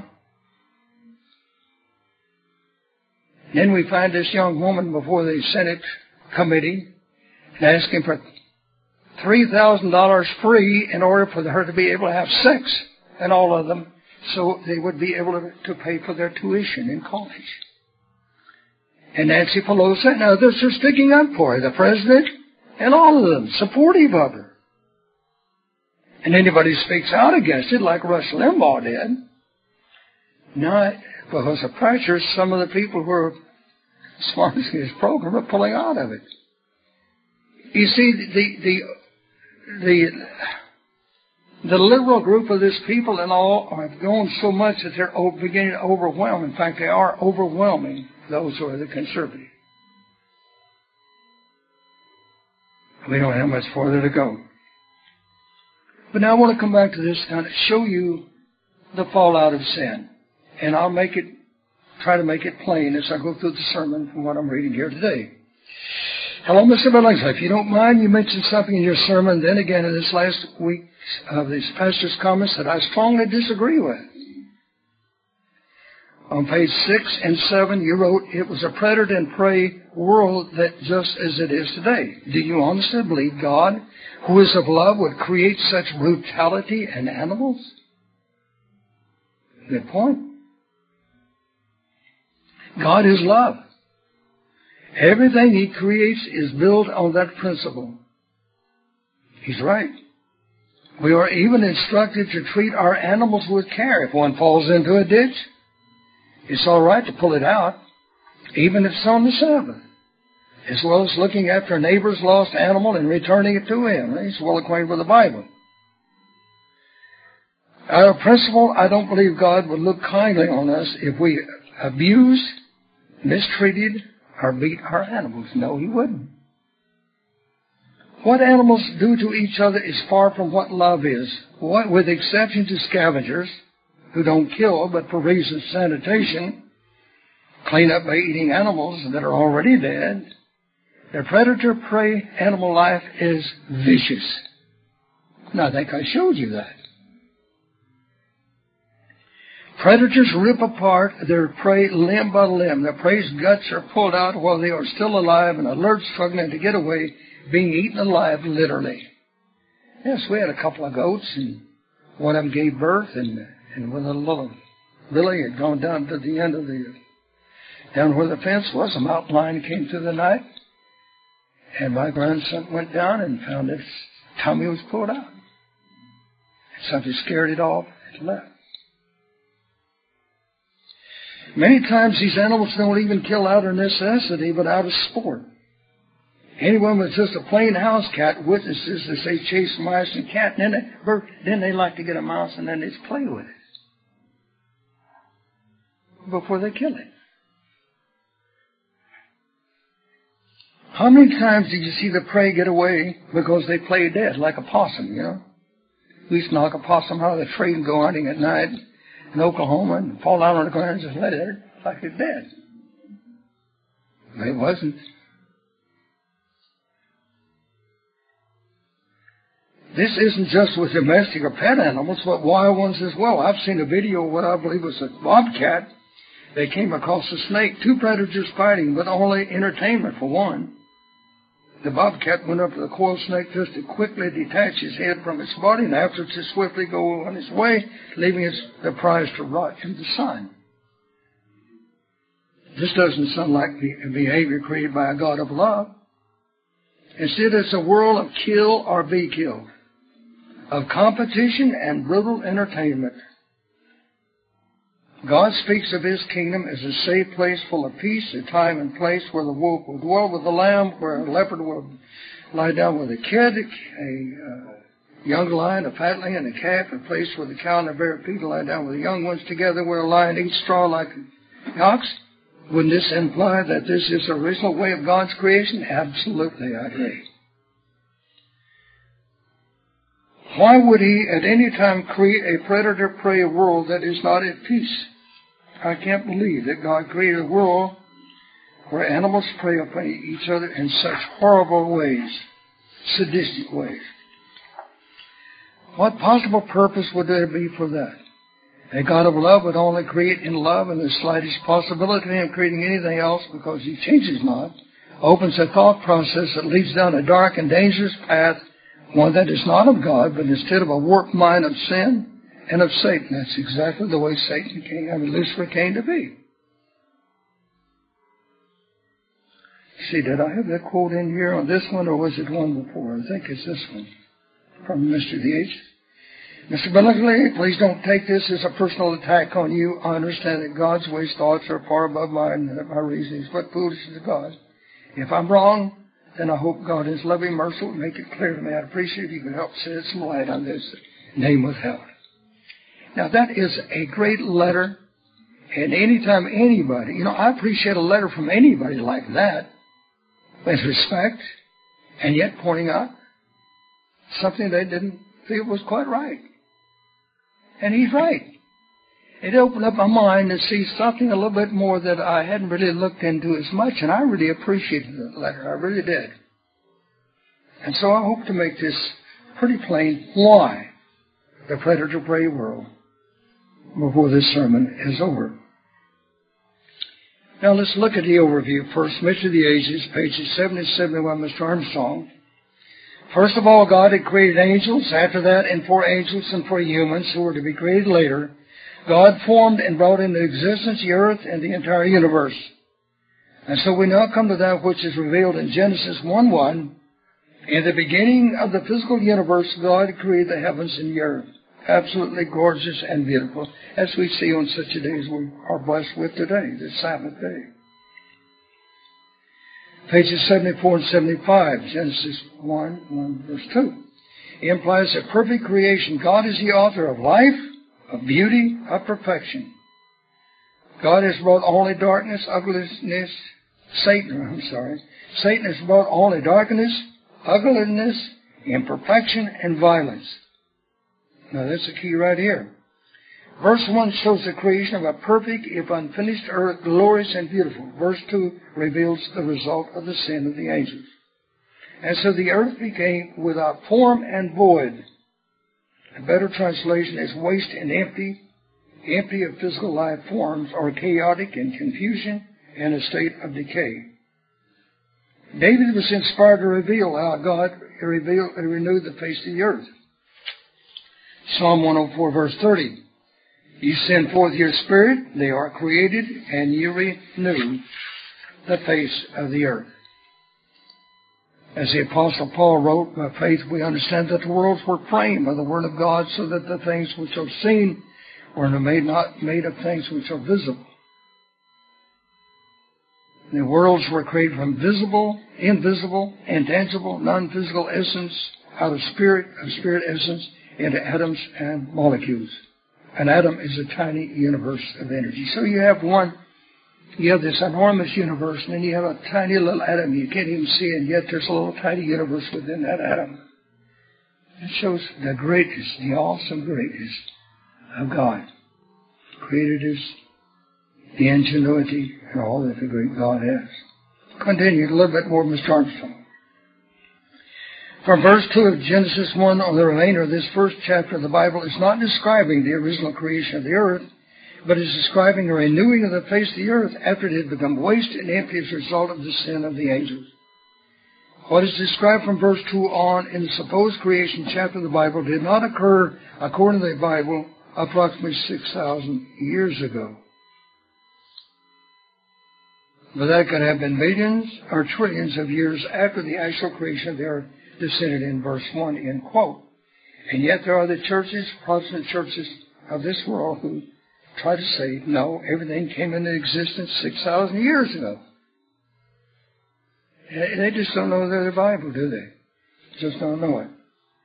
Then we find this young woman before the Senate committee and asking for $3,000 free in order for her to be able to have sex, and all of them, so they would be able to pay for their tuition in college. And Nancy Pelosi and others are sticking up for her, the president and all of them, supportive of her. And anybody speaks out against it, like Rush Limbaugh did, not because of pressure, some of the people who are sponsoring his program are pulling out of it. You see, the liberal group of this people and all have gone so much that they're beginning to overwhelm. In fact, they are overwhelming those who are the conservative. We don't have much farther to go. But now I want to come back to this and show you the fallout of sin. And I'll try to make it plain as I go through the sermon from what I'm reading here today. Hello, Mr. Billingsley. If you don't mind, you mentioned something in your sermon, then again in this last week of these pastor's comments that I strongly disagree with. On page 6 and 7, you wrote, it was a predator and prey world that just as it is today. Do you honestly believe God, who is of love, would create such brutality in animals? Good point. God is love. Everything He creates is built on that principle. He's right. We are even instructed to treat our animals with care. If one falls into a ditch, it's all right to pull it out, even if it's on the Sabbath, as well as looking after a neighbor's lost animal and returning it to him. He's well acquainted with the Bible. Out of principle, I don't believe God would look kindly on us if we abused, mistreated, or beat our animals. No, He wouldn't. What animals do to each other is far from what love is. With the exception to scavengers, who don't kill, but for reasons of sanitation, clean up by eating animals that are already dead. The predator-prey animal life is vicious. And I think I showed you that. Predators rip apart their prey limb by limb. Their prey's guts are pulled out while they are still alive and alert, struggling to get away, being eaten alive, literally. Yes, we had a couple of goats, and one of them gave birth, and when the little Billy had gone down to the end of down where the fence was, a mountain lion came through the night, and my grandson went down and found its tummy was pulled out. Something scared it off and left. Many times these animals don't even kill out of necessity, but out of sport. Anyone with just a plain house cat witnesses as they chase mice and cat, and then they like to get a mouse and then they just play with it before they kill it. How many times did you see the prey get away because they play dead, like a possum, you know? We used to knock a possum out of the tree and go hunting at night in Oklahoma and fall down on the ground and just let it there like it's dead. But it wasn't. This isn't just with domestic or pet animals, but wild ones as well. I've seen a video of what I believe was a bobcat. They came across a snake, two predators fighting, but only entertainment for one. The bobcat went up to the coiled snake just to quickly detach his head from its body, and after to swiftly go on his way, leaving the prize to rot in the sun. This doesn't sound like the behavior created by a God of love. Instead, it's a world of kill or be killed. of competition and brutal entertainment. God speaks of His kingdom as a safe place full of peace, a time and place where the wolf will dwell with the lamb, where a leopard will lie down with a kid, a young lion, a fatling, and a calf, a place where the cow and the bear feed lie down with the young ones together, where a lion eats straw like an ox. Wouldn't this imply that this is the original way of God's creation? Absolutely, I agree. Why would He at any time create a predator-prey world that is not at peace? I can't believe that God created a world where animals prey upon each other in such horrible ways, sadistic ways. What possible purpose would there be for that? A God of love would only create in love, and the slightest possibility of Him creating anything else, because He changes not, opens a thought process that leads down a dark and dangerous path, one that is not of God, but instead of a warped mind of sin and of Satan. That's exactly the way Lucifer came to be. See, did I have that quote in here on this one, or was it one before? I think it's this one from Mr. D.H. Mr. Billingsley, please don't take this as a personal attack on you. I understand that God's ways, thoughts are far above mine, and that my reasonings, but foolishness to God. If I'm wrong, then I hope God is loving, merciful, and make it clear to me. I'd appreciate if you could help shed some light on this name withheld. Now, that is a great letter, and anytime anybody, I appreciate a letter from anybody like that, with respect, and yet pointing out something they didn't feel was quite right. And he's right. It opened up my mind to see something a little bit more that I hadn't really looked into as much, and I really appreciated that letter. I really did. And so I hope to make this pretty plain why the predator-prey world before this sermon is over. Now let's look at the overview first. Midst of the Ages, pages 70 and 71, Mr. Armstrong. First of all, God had created angels. After that, and for angels and for humans who were to be created later, God formed and brought into existence the earth and the entire universe. And so we now come to that which is revealed in Genesis 1:1. In the beginning of the physical universe, God created the heavens and the earth. Absolutely gorgeous and beautiful, as we see on such a day as we are blessed with today, the Sabbath day. Pages 74 and 75, Genesis 1 verse 2. It implies a perfect creation. God is the author of life, of beauty, of perfection. God has brought only darkness, ugliness, Satan has brought only darkness, ugliness, imperfection, and violence. Now that's the key right here. Verse 1 shows the creation of a perfect, if unfinished earth, glorious and beautiful. Verse 2 reveals the result of the sin of the angels. And so the earth became without form and void. A better translation is waste and empty of physical life forms, or chaotic and confusion and a state of decay. David was inspired to reveal how God renewed the face of the earth. Psalm 104 verse 30. You send forth your spirit, they are created, and you renew the face of the earth. As the Apostle Paul wrote, by faith we understand that the worlds were framed by the Word of God, so that the things which are seen were not made of things which are visible. The worlds were created from visible, invisible, intangible, non-physical essence, out of spirit essence, into atoms and molecules. An atom is a tiny universe of energy. So you have this enormous universe, and then you have a tiny little atom you can't even see, and yet there's a little tiny universe within that atom. It shows the greatness, the awesome greatness of God. Created us, the ingenuity, and all that the great God has. Continue a little bit more, Mr. Armstrong. From verse 2 of Genesis 1 on the remainder of this first chapter of the Bible is not describing the original creation of the earth, but is describing the renewing of the face of the earth after it had become waste and empty as a result of the sin of the angels. What is described from verse 2 on in the supposed creation chapter of the Bible did not occur, according to the Bible, approximately 6,000 years ago. But that could have been millions or trillions of years after the actual creation of the earth descended in verse 1, end quote. And yet there are the churches, Protestant churches of this world, who try to say, no, everything came into existence 6,000 years ago. They just don't know their Bible, do they? Just don't know it.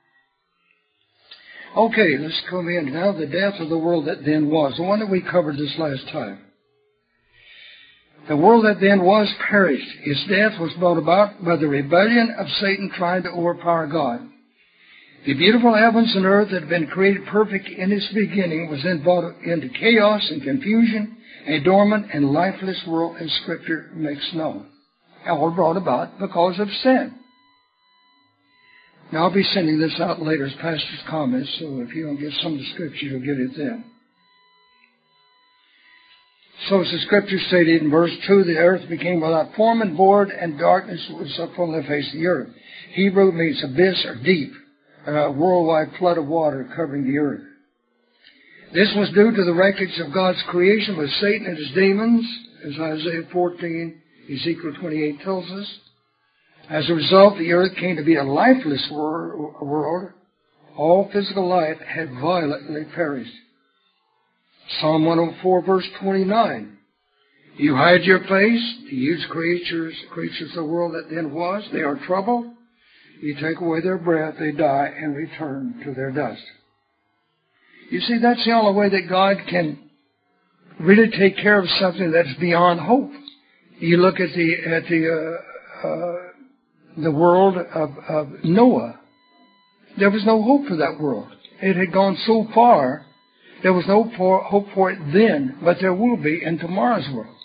Okay, let's come in now. The death of the world that then was, the one that we covered this last time. The world that then was perished. Its death was brought about by the rebellion of Satan trying to overpower God. The beautiful heavens and earth that had been created perfect in its beginning was then brought into chaos and confusion, a dormant and lifeless world, as Scripture makes known. All brought about because of sin. Now, I'll be sending this out later as pastor's comments, so if you don't get some of the Scripture, you'll get it then. So as the Scripture stated in verse 2, the earth became without form and void, and darkness was upon the face of the earth. Hebrew means abyss or deep, a worldwide flood of water covering the earth. This was due to the wreckage of God's creation with Satan and his demons, as Isaiah 14, Ezekiel 28 tells us. As a result, the earth came to be a lifeless world. All physical life had violently perished. Psalm 104, verse 29. You hide your face, the huge creatures of the world that then was, they are troubled. You take away their breath, they die and return to their dust. You see, that's the only way that God can really take care of something that's beyond hope. You look at the world of Noah. There was no hope for that world. It had gone so far, there was no hope for it then, but there will be in tomorrow's world.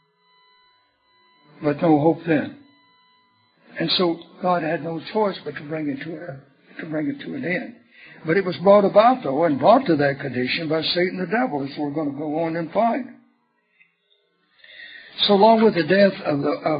But no hope then. And so God had no choice but to bring it to an end. But it was brought about, though, and brought to that condition by Satan the devil, as we're going to go on and find. So along with the death of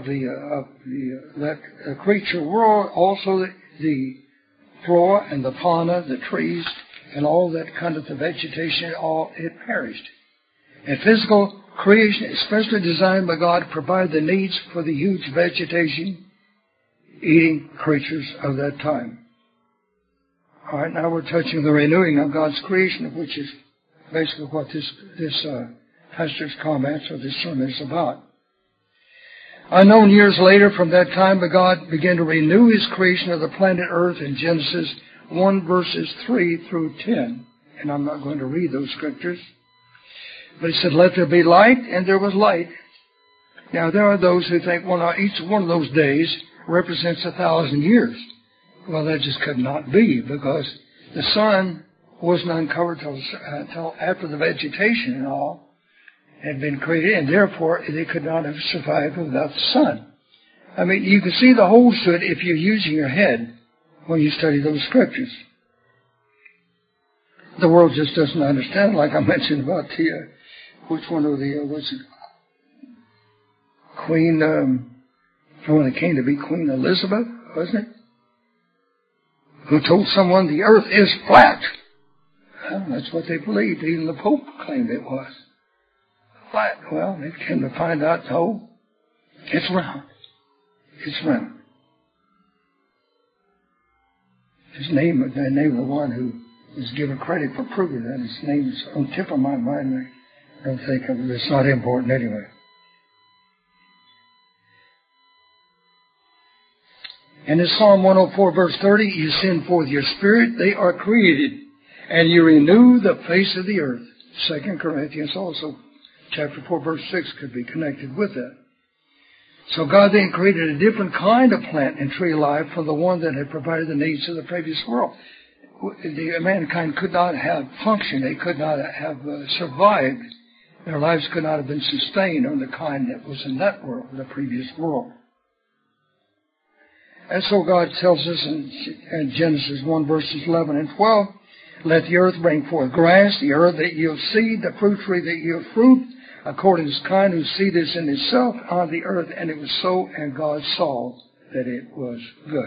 that creature world, also the flora and the fauna, the trees, and all that kind of the vegetation, it perished. And physical creation, especially designed by God, provided the needs for the huge vegetation eating creatures of that time. All right, now we're touching the renewing of God's creation, which is basically what this pastor's comments or this sermon is about. Unknown years later, from that time, God began to renew His creation of the planet Earth in Genesis 1 verses 3 through 10. And I'm not going to read those scriptures. But He said, let there be light, and there was light. Now, there are those who think, well, now each one of those days represents 1,000 years. Well, that just could not be, because the sun wasn't uncovered until after the vegetation and all had been created, and therefore they could not have survived without the sun. I mean, you can see the holes to it if you're using your head when you study those scriptures. The world just doesn't understand, like I mentioned about the, which one of the, what's it, Queen, when it came to be Queen Elizabeth, wasn't it? Who told someone the earth is flat. Well, that's what they believed. Even the Pope claimed it was flat. Well, they came to find out, no, it's round. It's round. The name of the one who was given credit for proving that, his name is on the tip of my mind. I don't think of it. It's not important anyway. And in Psalm 104, verse 30, you send forth your spirit, they are created, and you renew the face of the earth. 2 Corinthians also, chapter 4, verse 6 could be connected with that. So God then created a different kind of plant and tree life from the one that had provided the needs of the previous world. Mankind could not have functioned. They could not have survived. Their lives could not have been sustained on the kind that was in that world, the previous world. And so God tells us in Genesis 1 verses 11 and 12, let the earth bring forth grass, the earth that yields seed, the fruit tree that yields fruit, according to his kind, whose seed is in itself on the earth. And it was so, and God saw that it was good.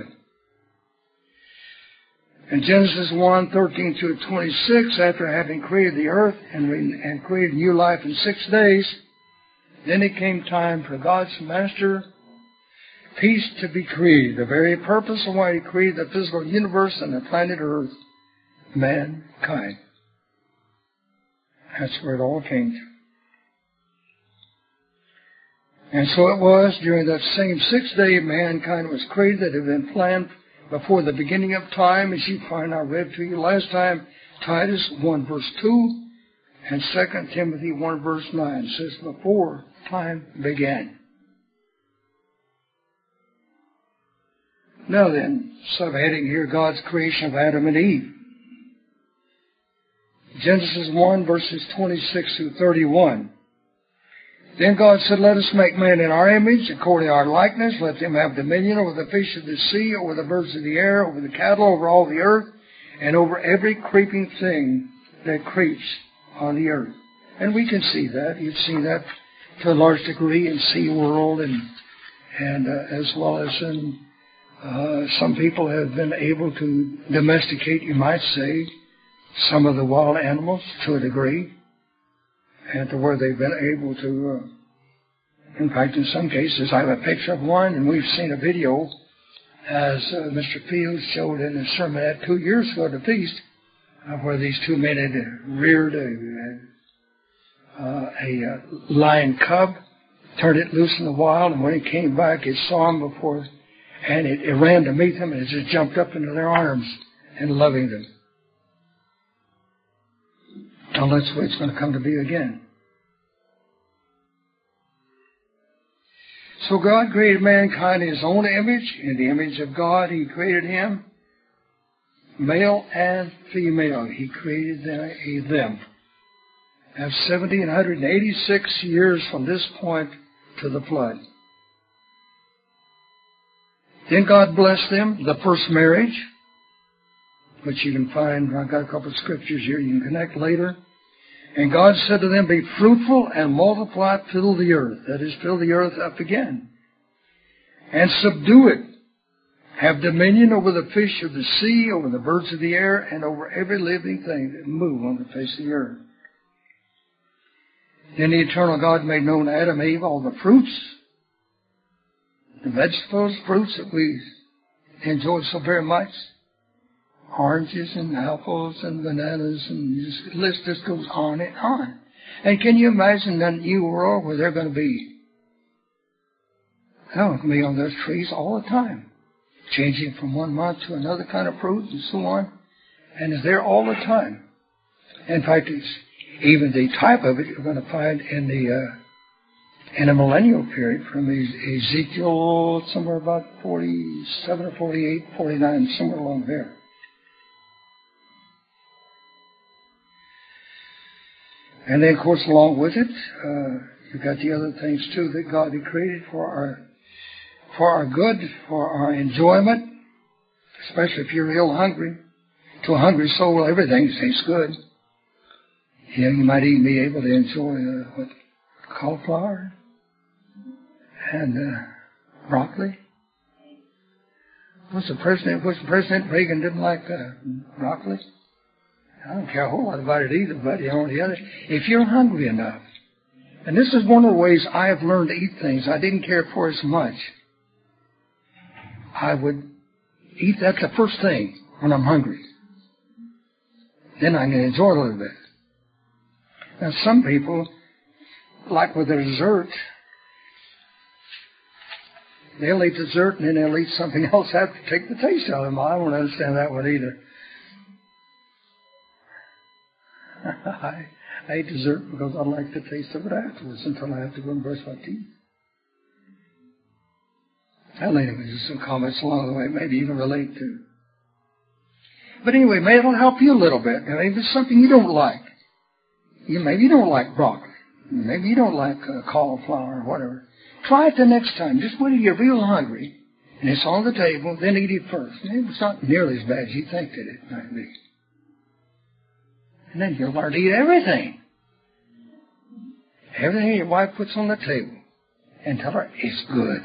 In Genesis 1, 13 through 26, after having created the earth and created new life in 6 days, then it came time for God's master piece to be created. The very purpose of why He created the physical universe and the planet Earth mankind. That's where it all came to. And so it was during that same 6th day mankind was created that had been planned before the beginning of time, as you find I read to you last time, Titus 1 verse 2 and 2 Timothy 1 verse 9 says before time began. Now then, subheading here, God's creation of Adam and Eve. Genesis 1 verses 26 through 31. Then God said, let us make man in our image, according to our likeness. Let them have dominion over the fish of the sea, over the birds of the air, over the cattle, over all the earth, and over every creeping thing that creeps on the earth. And we can see that. You've seen that to a large degree in SeaWorld and as well as in some people have been able to domesticate, you might say, some of the wild animals to a degree, and to where they've been able to, in fact, in some cases, I have a picture of one, and we've seen a video, as Mr. Fields showed in his sermon at 2 years ago at the feast, where these two men had reared a lion cub, turned it loose in the wild, and when it came back, it saw him before, and it ran to meet them, and it just jumped up into their arms and loving them. Well, that's the way it's going to come to be again. So God created mankind in His own image. In the image of God, He created him. Male and female, He created them. Have 1,786 years from this point to the flood. Then God blessed them, the first marriage, which you can find, I've got a couple of scriptures here you can connect later. And God said to them, be fruitful and multiply, fill the earth. That is, fill the earth up again. And subdue it. Have dominion over the fish of the sea, over the birds of the air, and over every living thing that move on the face of the earth. Then the eternal God made known to Adam and Eve all the fruits, the vegetables, fruits that we enjoy so very much. Oranges and apples and bananas, and the list just goes on and on. And can you imagine that new world where they're going to be? They're going to be on those trees all the time, changing from one month to another kind of fruit and so on. And it's there all the time. In fact, it's even the type of it you're going to find in the millennial period from Ezekiel, somewhere about 47 or 48, 49, somewhere along there. And then, of course, along with it, you've got the other things, too, that God had created for our good, for our enjoyment, especially if you're real hungry. To a hungry soul, everything tastes good. You know, you might even be able to enjoy cauliflower and broccoli. Was President Reagan didn't like broccoli? I don't care a whole lot about it either, but on the other, if you're hungry enough, and this is one of the ways I have learned to eat things I didn't care for as much. I would eat that the first thing when I'm hungry. Then I can enjoy it a little bit. Now some people, like with their dessert, they'll eat dessert and then they'll eat something else after to take the taste out of them. I don't understand that one either. I eat dessert because I like the taste of it afterwards until I have to go and brush my teeth. I'll leave just some comments along the way, maybe you can relate to. But anyway, maybe it'll help you a little bit. Maybe there's something you don't like. Maybe you don't like broccoli. Maybe you don't like cauliflower or whatever. Try it the next time. Just when you're real hungry and it's on the table, then eat it first. Maybe it's not nearly as bad as you think that it might be. And then you'll learn to eat everything. Everything your wife puts on the table. And tell her it's good.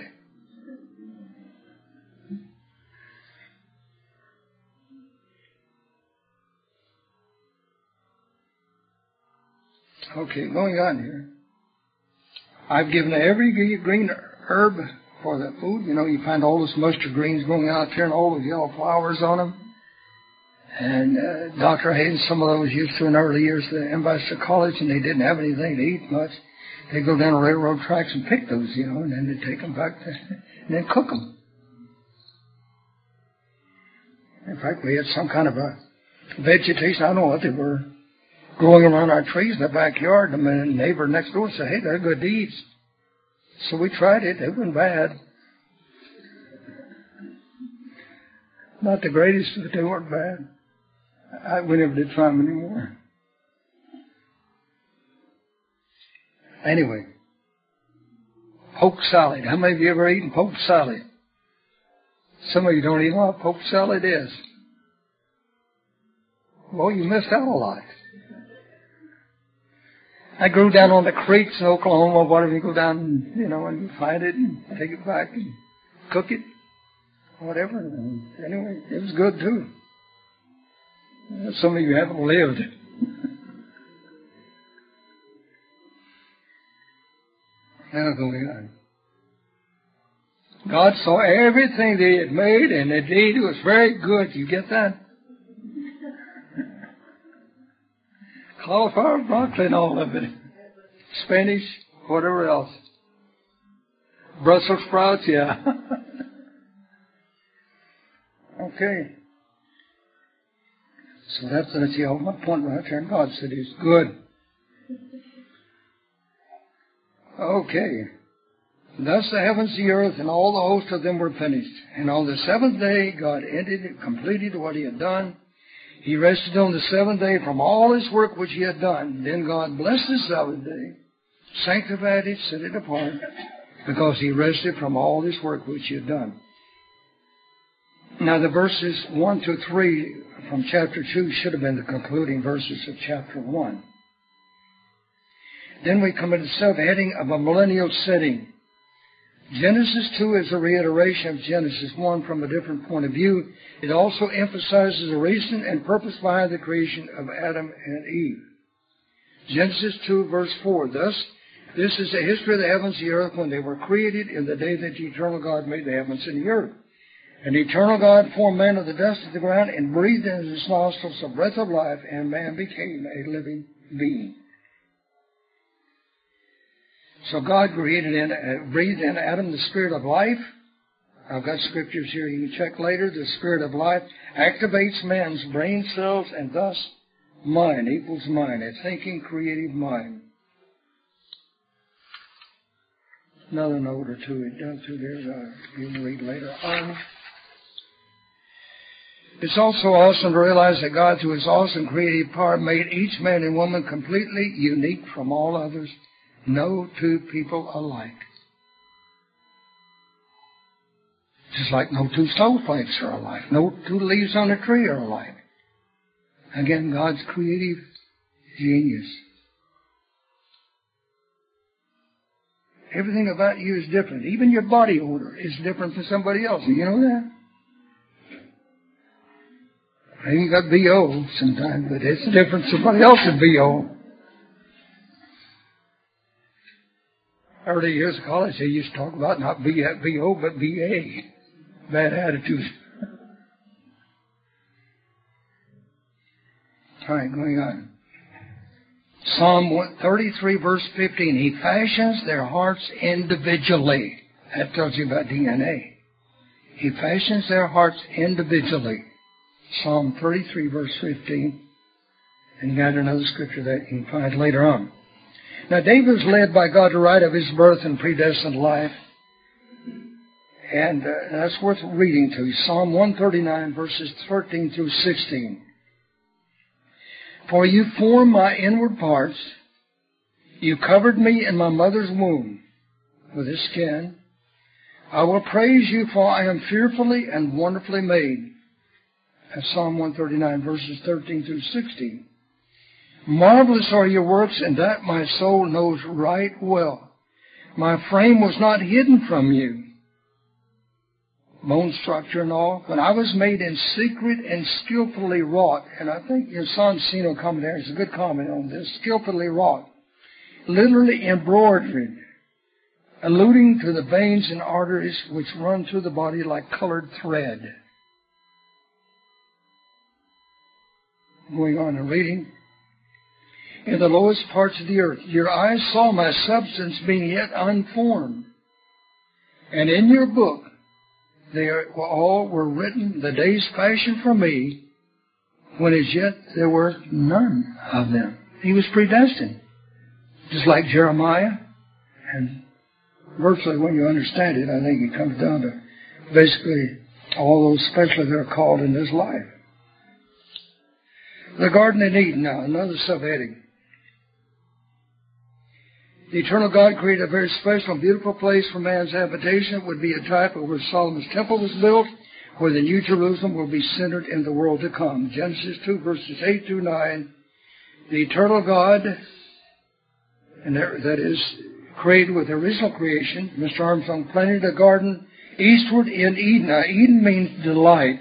Okay, going on here. I've given every green herb for the food. You know, you find all those mustard greens growing out there and all those yellow flowers on them. And Dr. Hayes, some of those used to in the early years at Ambassador College, and they didn't have anything to eat much. They'd go down the railroad tracks and pick those, and then they'd take them back and then cook them. In fact, we had some kind of a vegetation, I don't know what they were, growing around our trees in the backyard. And the neighbor next door said, hey, they're good to eat. So we tried it. It wasn't bad. Not the greatest, but they weren't bad. We never did try them anymore. Anyway, poke salad. How many of you ever eaten poke salad? Some of you don't even know what poke salad is. Well, you missed out a lot. I grew down on the creeks in Oklahoma, whatever. You go down, and you find it and take it back and cook it, whatever. And anyway, it was good too. Some of you haven't lived. Now going on. God saw everything they had made, and indeed it was very good. You get that? Cauliflower, broccoli, and all of it. Spinach, whatever else. Brussels sprouts, yeah. Okay. So that's my point right there. And God said He's good. Okay. Thus the heavens, the earth, and all the host of them were finished. And on the seventh day, God completed what He had done. He rested on the seventh day from all His work which He had done. Then God blessed the seventh day, sanctified it, set it apart, because He rested from all His work which He had done. Now the verses 1 to 3 from chapter 2 should have been the concluding verses of chapter 1. Then we come into the subheading of a millennial setting. Genesis 2 is a reiteration of Genesis 1 from a different point of view. It also emphasizes the reason and purpose behind the creation of Adam and Eve. Genesis 2 verse 4. Thus, this is the history of the heavens and the earth when they were created in the day that the eternal God made the heavens and the earth. And the eternal God formed man of the dust of the ground and breathed in his nostrils the breath of life, and man became a living being. So God breathed in Adam the spirit of life. I've got scriptures here you can check later. The spirit of life activates man's brain cells, and thus mind equals mind, a thinking, creative mind. Another note or two down through there you can read later on. It's also awesome to realize that God, through His awesome creative power, made each man and woman completely unique from all others. No two people alike. Just like no two snowflakes are alike. No two leaves on a tree are alike. Again, God's creative genius. Everything about you is different. Even your body odor is different from somebody else. You know that? I ain't got B.O. sometimes, but it's different from somebody else's B.O. Early years of college, they used to talk about not B.O., but B.A. Bad attitude. All right, going on. Psalm 33, verse 15. He fashions their hearts individually. That tells you about DNA. He fashions their hearts individually. Psalm 33, verse 15. And you got another scripture that you can find later on. Now, David was led by God to write of his birth and predestined life. And that's worth reading to you. Psalm 139, verses 13 through 16. For you formed my inward parts. You covered me in my mother's womb with a skin. I will praise you, for I am fearfully and wonderfully made. That's Psalm 139, verses 13 through 16. Marvelous are your works, and that my soul knows right well. My frame was not hidden from you. Bone structure and all. When I was made in secret and skillfully wrought, and I think your son Sino commentary is a good comment on this, skillfully wrought, literally embroidered, alluding to the veins and arteries which run through the body like colored thread. going on and reading. In the lowest parts of the earth, your eyes saw my substance being yet unformed. And in your book, they all were written, the days fashioned for me, when as yet there were none of them. He was predestined. Just like Jeremiah. And virtually when you understand it, I think it comes down to basically all those especially that are called in this life. The Garden of Eden now, another subheading. The eternal God created a very special and beautiful place for man's habitation. It would be a type of where Solomon's temple was built, where the New Jerusalem will be centered in the world to come. Genesis 2, verses 8 through 9. The eternal God, and that is created with the original creation. Mr. Armstrong planted a garden eastward in Eden. Now, Eden means delight.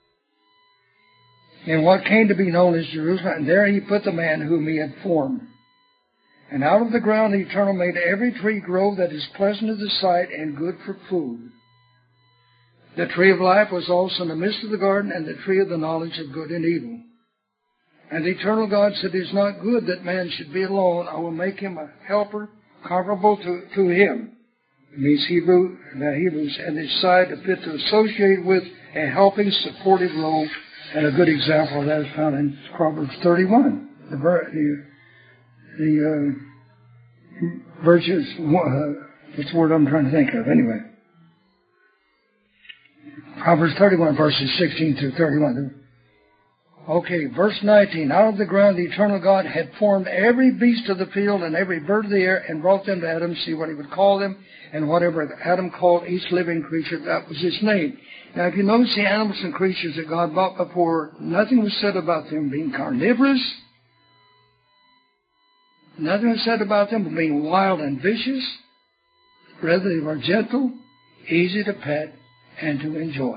In what came to be known as Jerusalem, and there he put the man whom he had formed. And out of the ground the Eternal made every tree grow that is pleasant to the sight and good for food. The tree of life was also in the midst of the garden, and the tree of the knowledge of good and evil. And the Eternal God said, it is not good that man should be alone. I will make him a helper comparable to him. It means Hebrews, and his side a fit to associate with, a helping, supportive role, and a good example of that is found in Proverbs 31. The virtues, what's the word I'm trying to think of, anyway. Proverbs 31, verses 16 through 31. Okay, verse 19. Out of the ground the eternal God had formed every beast of the field and every bird of the air and brought them to Adam, see what he would call them, and whatever Adam called each living creature, that was his name. Now, if you notice the animals and creatures that God brought before, nothing was said about them being carnivorous. Nothing was said about them being wild and vicious. Rather, they were gentle, easy to pet, and to enjoy.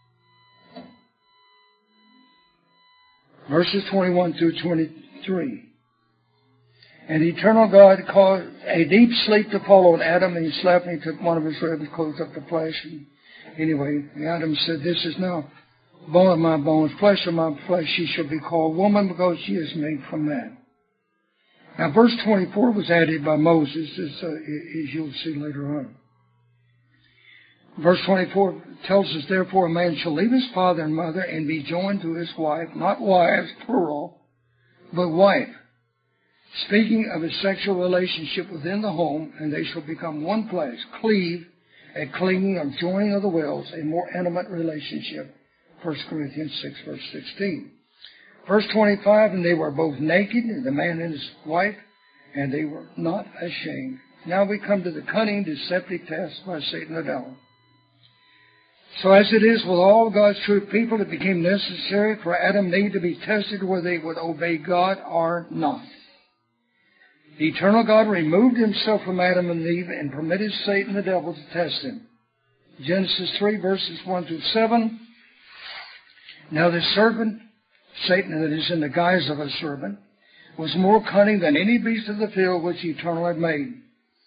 Verses 21 through 23. And the eternal God caused a deep sleep to fall on Adam, and he slept, and he took one of his ribs, closed up the flesh. And anyway, Adam said, this is now bone of my bones, flesh of my flesh. She shall be called woman, because she is made from man. Now, verse 24 was added by Moses, as you'll see later on. Verse 24 tells us, therefore, a man shall leave his father and mother and be joined to his wife, not wives, plural, but wife, speaking of a sexual relationship within the home, and they shall become one flesh, cleave, a clinging or joining of the wills, a more intimate relationship. 1 Corinthians 6, verse 16. Verse 25, and they were both naked, the man and his wife, and they were not ashamed. Now we come to the cunning, deceptive test by Satan the devil. So as it is with all God's true people, it became necessary for Adam and Eve to be tested whether they would obey God or not. The eternal God removed himself from Adam and Eve and permitted Satan the devil to test them. Genesis 3, verses 1 through 7. Now the serpent, Satan, that is in the guise of a serpent, was more cunning than any beast of the field which the Eternal had made.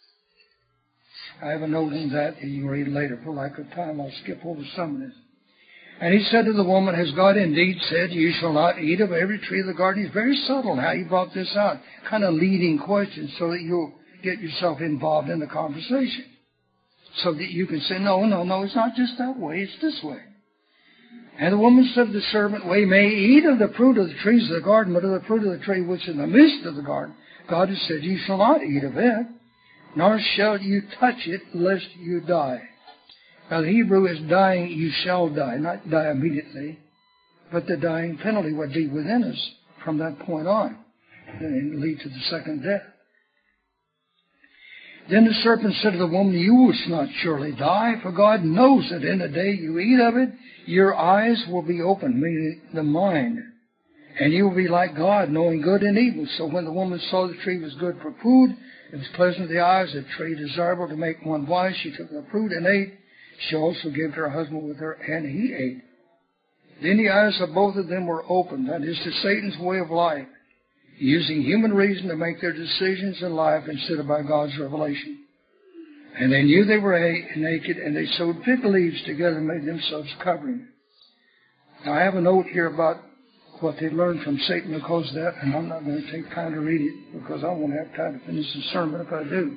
I have a note on that, and you can read later. For lack of time, I'll skip over some of this. And he said to the woman, has God indeed said, you shall not eat of every tree of the garden? He's very subtle how he brought this out. Kind of leading questions so that you'll get yourself involved in the conversation. So that you can say, no, it's not just that way, it's this way. And the woman said to the serpent, we may eat of the fruit of the trees of the garden, but of the fruit of the tree which is in the midst of the garden, God has said, you shall not eat of it, nor shall you touch it, lest you die. Now the Hebrew is dying, you shall die, not die immediately, but the dying penalty would be within us from that point on, and lead to the second death. Then the serpent said to the woman, you will not surely die, for God knows that in the day you eat of it, your eyes will be opened, meaning the mind, and you will be like God, knowing good and evil. So when the woman saw the tree was good for food, it was pleasant to the eyes, a tree desirable to make one wise, she took the fruit and ate. She also gave to her husband with her, and he ate. Then the eyes of both of them were opened, that is to Satan's way of life, using human reason to make their decisions in life instead of by God's revelation. And they knew they were naked, and they sewed fig leaves together and made themselves covering. Now I have a note here about what they learned from Satan because of that, and I'm not going to take time to read it because I won't have time to finish the sermon if I do.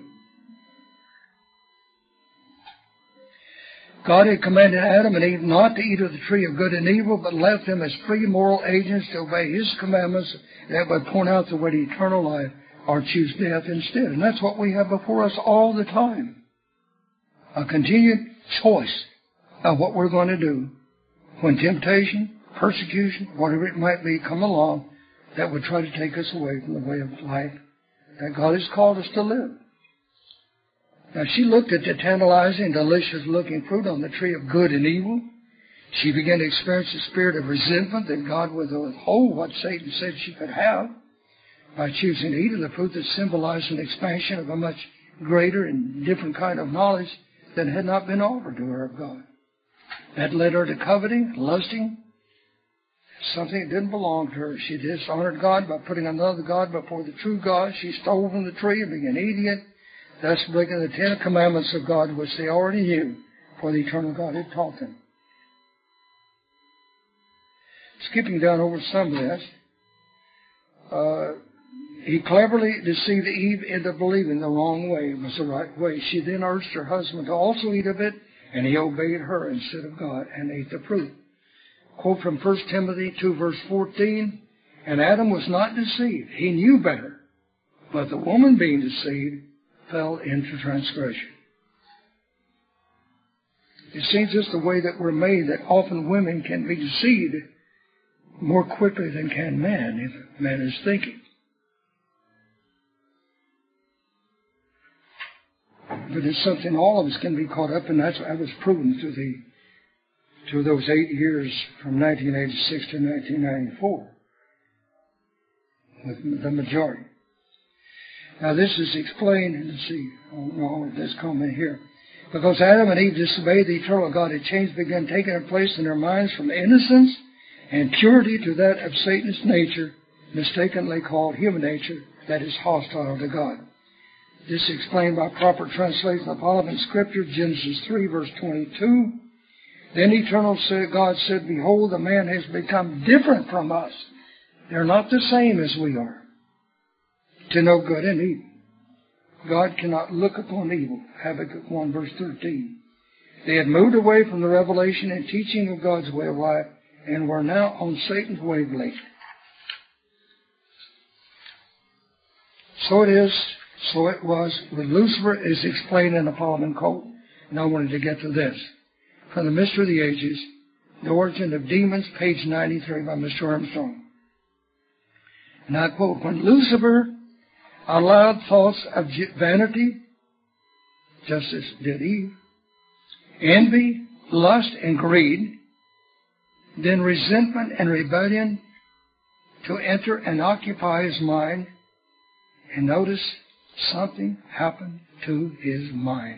God had commanded Adam and Eve not to eat of the tree of good and evil, but left them as free moral agents to obey His commandments that would point out the way to eternal life or choose death instead. And that's what we have before us all the time. A continued choice of what we're going to do when temptation, persecution, whatever it might be, come along that would try to take us away from the way of life that God has called us to live. Now, she looked at the tantalizing, delicious-looking fruit on the tree of good and evil. She began to experience the spirit of resentment that God would withhold what Satan said she could have by choosing to eat of the fruit that symbolized an expansion of a much greater and different kind of knowledge that had not been offered to her of God. That led her to coveting, lusting, something that didn't belong to her. She dishonored God by putting another God before the true God. She stole from the tree and began eating it, thus breaking the 10 commandments of God, which they already knew, for the eternal God had taught them. Skipping down over some of this, he cleverly deceived Eve into believing the wrong way was the right way. She then urged her husband to also eat of it, and he obeyed her instead of God and ate the fruit. Quote from 1 Timothy 2, verse 14, "And Adam was not deceived. He knew better. But the woman being deceived fell into transgression." It seems just the way that we're made that often women can be deceived more quickly than can man if man is thinking. But it's something all of us can be caught up in. That was proven through those 8 years from 1986 to 1994 with the majority. Now this is explained, let's see, this comment here. Because Adam and Eve disobeyed the eternal God, a change began taking place in their minds from innocence and purity to that of Satan's nature, mistakenly called human nature, that is hostile to God. This is explained by proper translation of relevant scripture, Genesis 3, verse 22. Then eternal God said, "Behold, the man has become different from us." They're not the same as we are, to know good and evil. God cannot look upon evil. Habakkuk 1, verse 13. They had moved away from the revelation and teaching of God's way of life and were now on Satan's wavelength. So it was with Lucifer, is explained in the Parliament Code. And I wanted to get to this. From the Mystery of the Ages, The Origin of Demons, page 93 by Mr. Armstrong. And I quote, "When Lucifer allowed thoughts of vanity, just as did Eve, envy, lust, and greed, then resentment and rebellion to enter and occupy his mind, and notice something happened to his mind."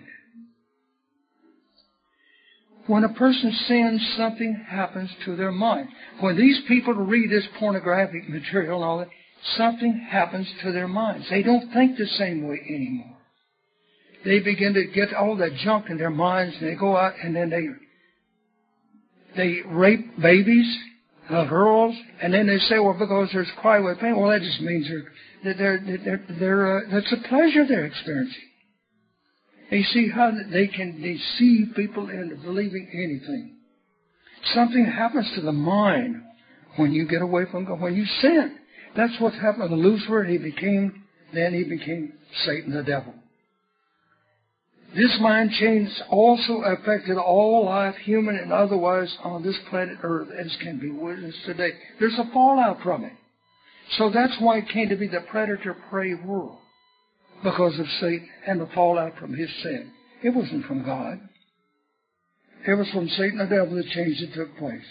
When a person sins, something happens to their mind. When these people read this pornographic material and all that, something happens to their minds. They don't think the same way anymore. They begin to get all that junk in their minds, and they go out and then they rape babies, girls, and then they say, well, because there's cry with pain, well, that just means that's a pleasure they're experiencing. You see how they can deceive people into believing anything. Something happens to the mind when you get away from God, when you sin. That's what happened to Lucifer. He became Satan, the devil. This mind change also affected all life, human and otherwise, on this planet Earth, as can be witnessed today. There's a fallout from it. So that's why it came to be the predator-prey world, because of Satan and the fallout from his sin. It wasn't from God. It was from Satan, the devil, the change that took place.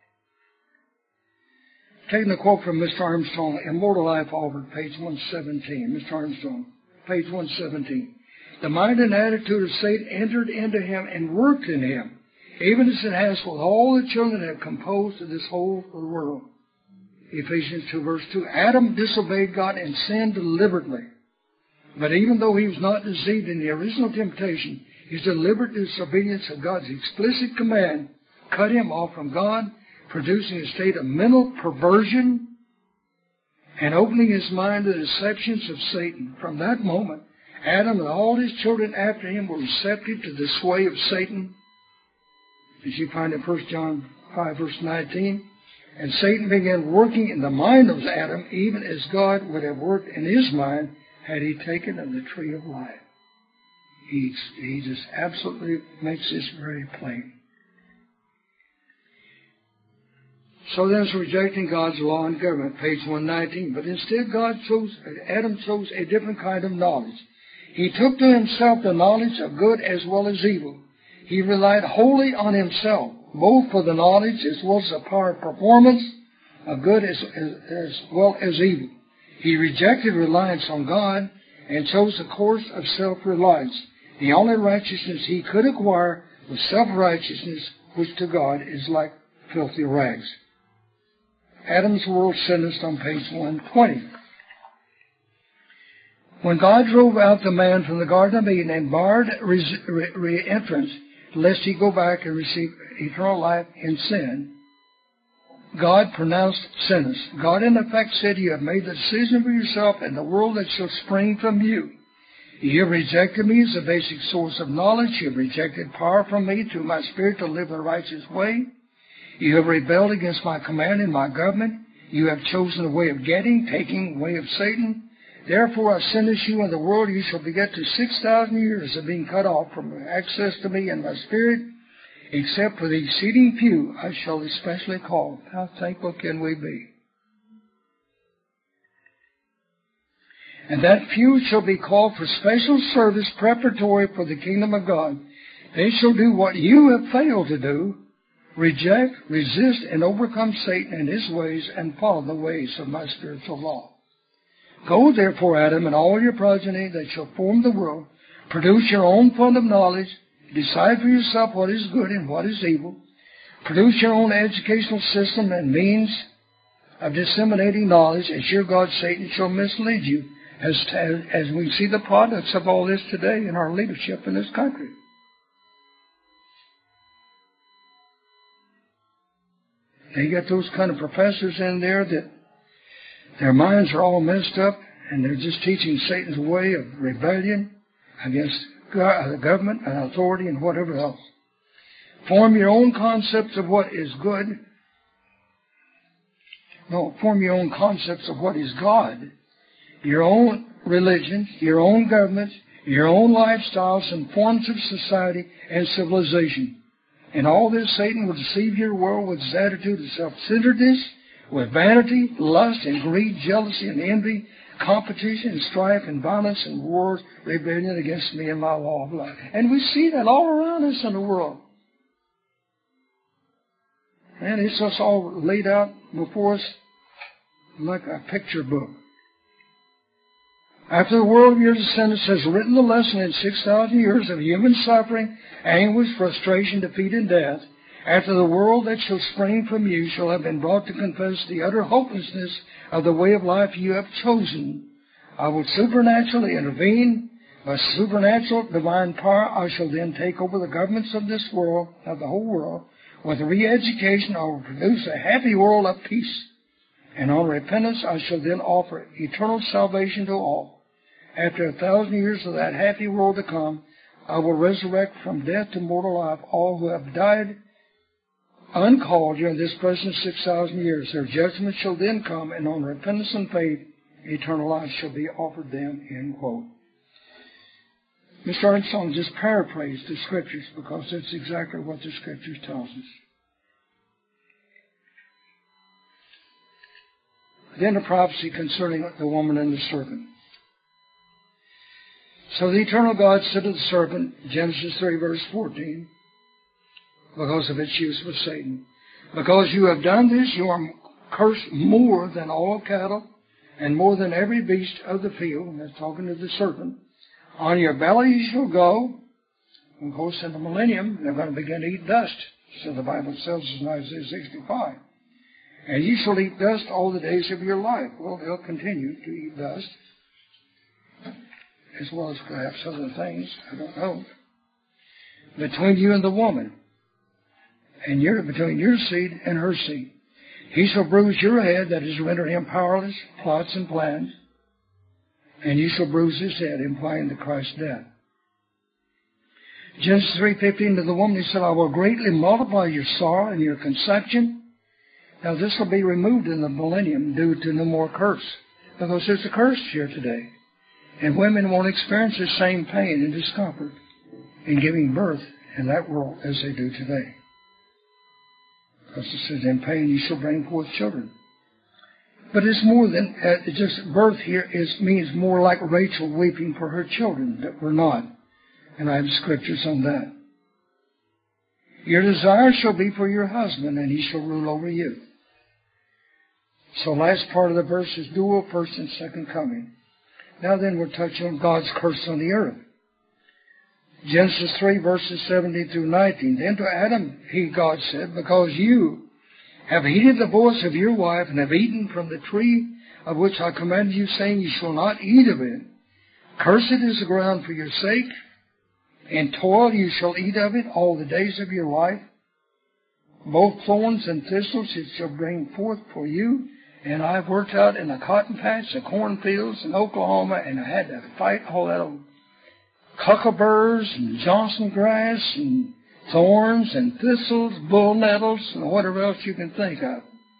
Taking a quote from Mr. Armstrong, Immortal Life Offered, page 117. Mr. Armstrong, page 117. "The mind and attitude of Satan entered into him and worked in him, even as it has with all the children that have composed of this whole world." Ephesians 2, verse 2. "Adam disobeyed God and sinned deliberately. But even though he was not deceived in the original temptation, his deliberate disobedience of God's explicit command cut him off from God, producing a state of mental perversion and opening his mind to the deceptions of Satan. From that moment, Adam and all his children after him were receptive to the sway of Satan, as you find in 1 John 5, verse 19. And Satan began working in the mind of Adam, even as God would have worked in his mind had he taken of the tree of life. He just absolutely makes this very plain. So then it's rejecting God's law and government, page 119. But instead Adam chose a different kind of knowledge. He took to himself the knowledge of good as well as evil. He relied wholly on himself, both for the knowledge as well as the power of performance of good as well as evil. He rejected reliance on God and chose the course of self-reliance. The only righteousness he could acquire was self-righteousness, which to God is like filthy rags. Adam's world sentenced on page 120. When God drove out the man from the Garden of Eden and barred re-entrance, lest he go back and receive eternal life in sin, God pronounced sentence. God in effect said, you have made the decision for yourself and the world that shall spring from you. You have rejected me as the basic source of knowledge. You have rejected power from me through my Spirit to live the righteous way. You have rebelled against my command and my government. You have chosen the way of getting, taking the way of Satan. Therefore I sentence you in the world. You shall beget to 6,000 years of being cut off from access to me and my Spirit, except for the exceeding few I shall especially call. How thankful can we be? And that few shall be called for special service preparatory for the kingdom of God. They shall do what you have failed to do, reject, resist, and overcome Satan and his ways, and follow the ways of my spiritual law. Go therefore, Adam, and all your progeny that shall form the world, produce your own fund of knowledge, decide for yourself what is good and what is evil, produce your own educational system and means of disseminating knowledge, as your God Satan shall mislead you, as we see the products of all this today in our leadership in this country. They get those kind of professors in there that their minds are all messed up, and they're just teaching Satan's way of rebellion against the government and authority and whatever else. Form your own concepts of what is good. No, form your own concepts of what is God. Your own religion, your own government, your own lifestyles and forms of society and civilization. And all this Satan will deceive your world with his attitude of self-centeredness, with vanity, lust, and greed, jealousy, and envy, competition, and strife, and violence, and wars, rebellion against me and my law of life. And we see that all around us in the world. And it's just all laid out before us like a picture book. After the world of your descendants has written the lesson in 6,000 years of human suffering, anguish, frustration, defeat, and death, after the world that shall spring from you shall have been brought to confess the utter hopelessness of the way of life you have chosen, I will supernaturally intervene. By supernatural divine power I shall then take over the governments of this world, of the whole world. With re-education I will produce a happy world of peace. And on repentance I shall then offer eternal salvation to all. After 1,000 years of that happy world to come, I will resurrect from death to mortal life all who have died uncalled during this present 6,000 years. Their judgment shall then come, and on repentance and faith, eternal life shall be offered them, end quote. Mr. Armstrong just paraphrased the Scriptures because that's exactly what the Scriptures tells us. Then the prophecy concerning the woman and the serpent. So the eternal God said to the serpent, Genesis 3, verse 14, because of its use with Satan, because you have done this, you are cursed more than all cattle and more than every beast of the field. And that's talking to the serpent. On your belly you shall go. And of course, in the millennium, they're going to begin to eat dust. So the Bible tells us in Isaiah 65. And you shall eat dust all the days of your life. Well, they'll continue to eat dust, as well as perhaps other things. I don't know. Between you and the woman, and between your seed and her seed. He shall bruise your head, that is, render him powerless, plots and plans, and you shall bruise his head, implying the Christ's death. Genesis 3:15, to the woman he said, I will greatly multiply your sorrow and your conception. Now this will be removed in the millennium due to no more curse, because there's a curse here today. And women won't experience the same pain and discomfort in giving birth in that world as they do today. Because it says, in pain you shall bring forth children. But it's more than just birth here means more like Rachel weeping for her children that were not. And I have scriptures on that. Your desire shall be for your husband, and he shall rule over you. So last part of the verse is dual, first and second coming. Now then we'll touch on God's curse on the earth. Genesis 3, verses 17 through 19. Then to Adam, God said, because you have heeded the voice of your wife, and have eaten from the tree of which I commanded you, saying, you shall not eat of it. Cursed is the ground for your sake. In toil you shall eat of it all the days of your life. Both thorns and thistles it shall bring forth for you. And I've worked out in a cotton patch, the cornfields in Oklahoma, and I had to fight all that old cuckleburs and Johnson grass and thorns and thistles, bull nettles, and whatever else you can think of.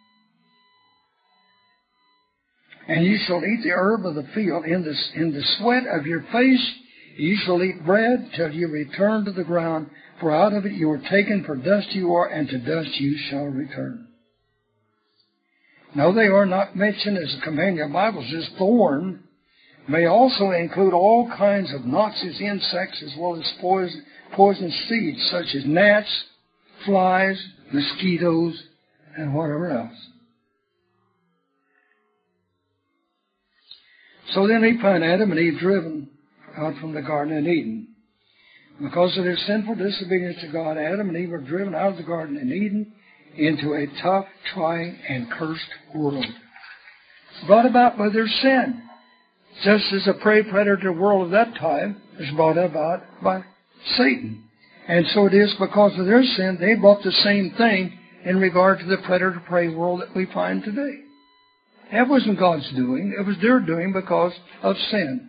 And you shall eat the herb of the field. In the sweat of your face you shall eat bread till you return to the ground, for out of it you were taken, for dust you are, and to dust you shall return. No, they are not mentioned as a companion Bible. This thorn may also include all kinds of noxious insects as well as poisonous seeds such as gnats, flies, mosquitoes, and whatever else. So then he found Adam and Eve driven out from the Garden of Eden. Because of their sinful disobedience to God, Adam and Eve were driven out of the Garden of Eden into a tough, trying, and cursed world, brought about by their sin, just as the prey predator world of that time was brought about by Satan. And so it is because of their sin, they brought the same thing in regard to the predator-prey world that we find today. That wasn't God's doing. It was their doing because of sin.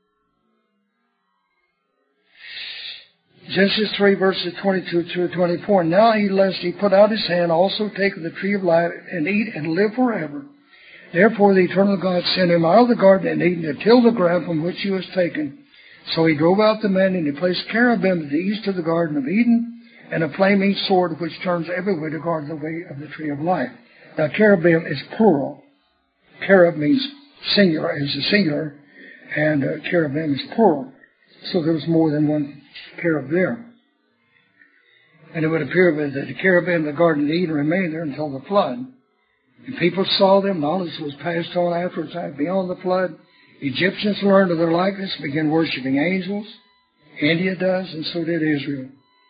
Genesis 3, verses 22 through 24. Now lest he put out his hand, also take of the tree of life, and eat and live forever. Therefore the eternal God sent him out of the garden of Eden to till the ground from which he was taken. So he drove out the man, and he placed cherubim at the east of the Garden of Eden, and a flaming sword which turns every way to guard the way of the tree of life. Now cherubim is plural. Cherub means singular, is a singular, and cherubim is plural. So there was more than one cherub there. And it would appear that the cherubim in the Garden of Eden remained there until the flood. And people saw them, knowledge was passed on afterwards beyond the flood. Egyptians learned of their likeness, began worshiping angels. India does, and so did Israel.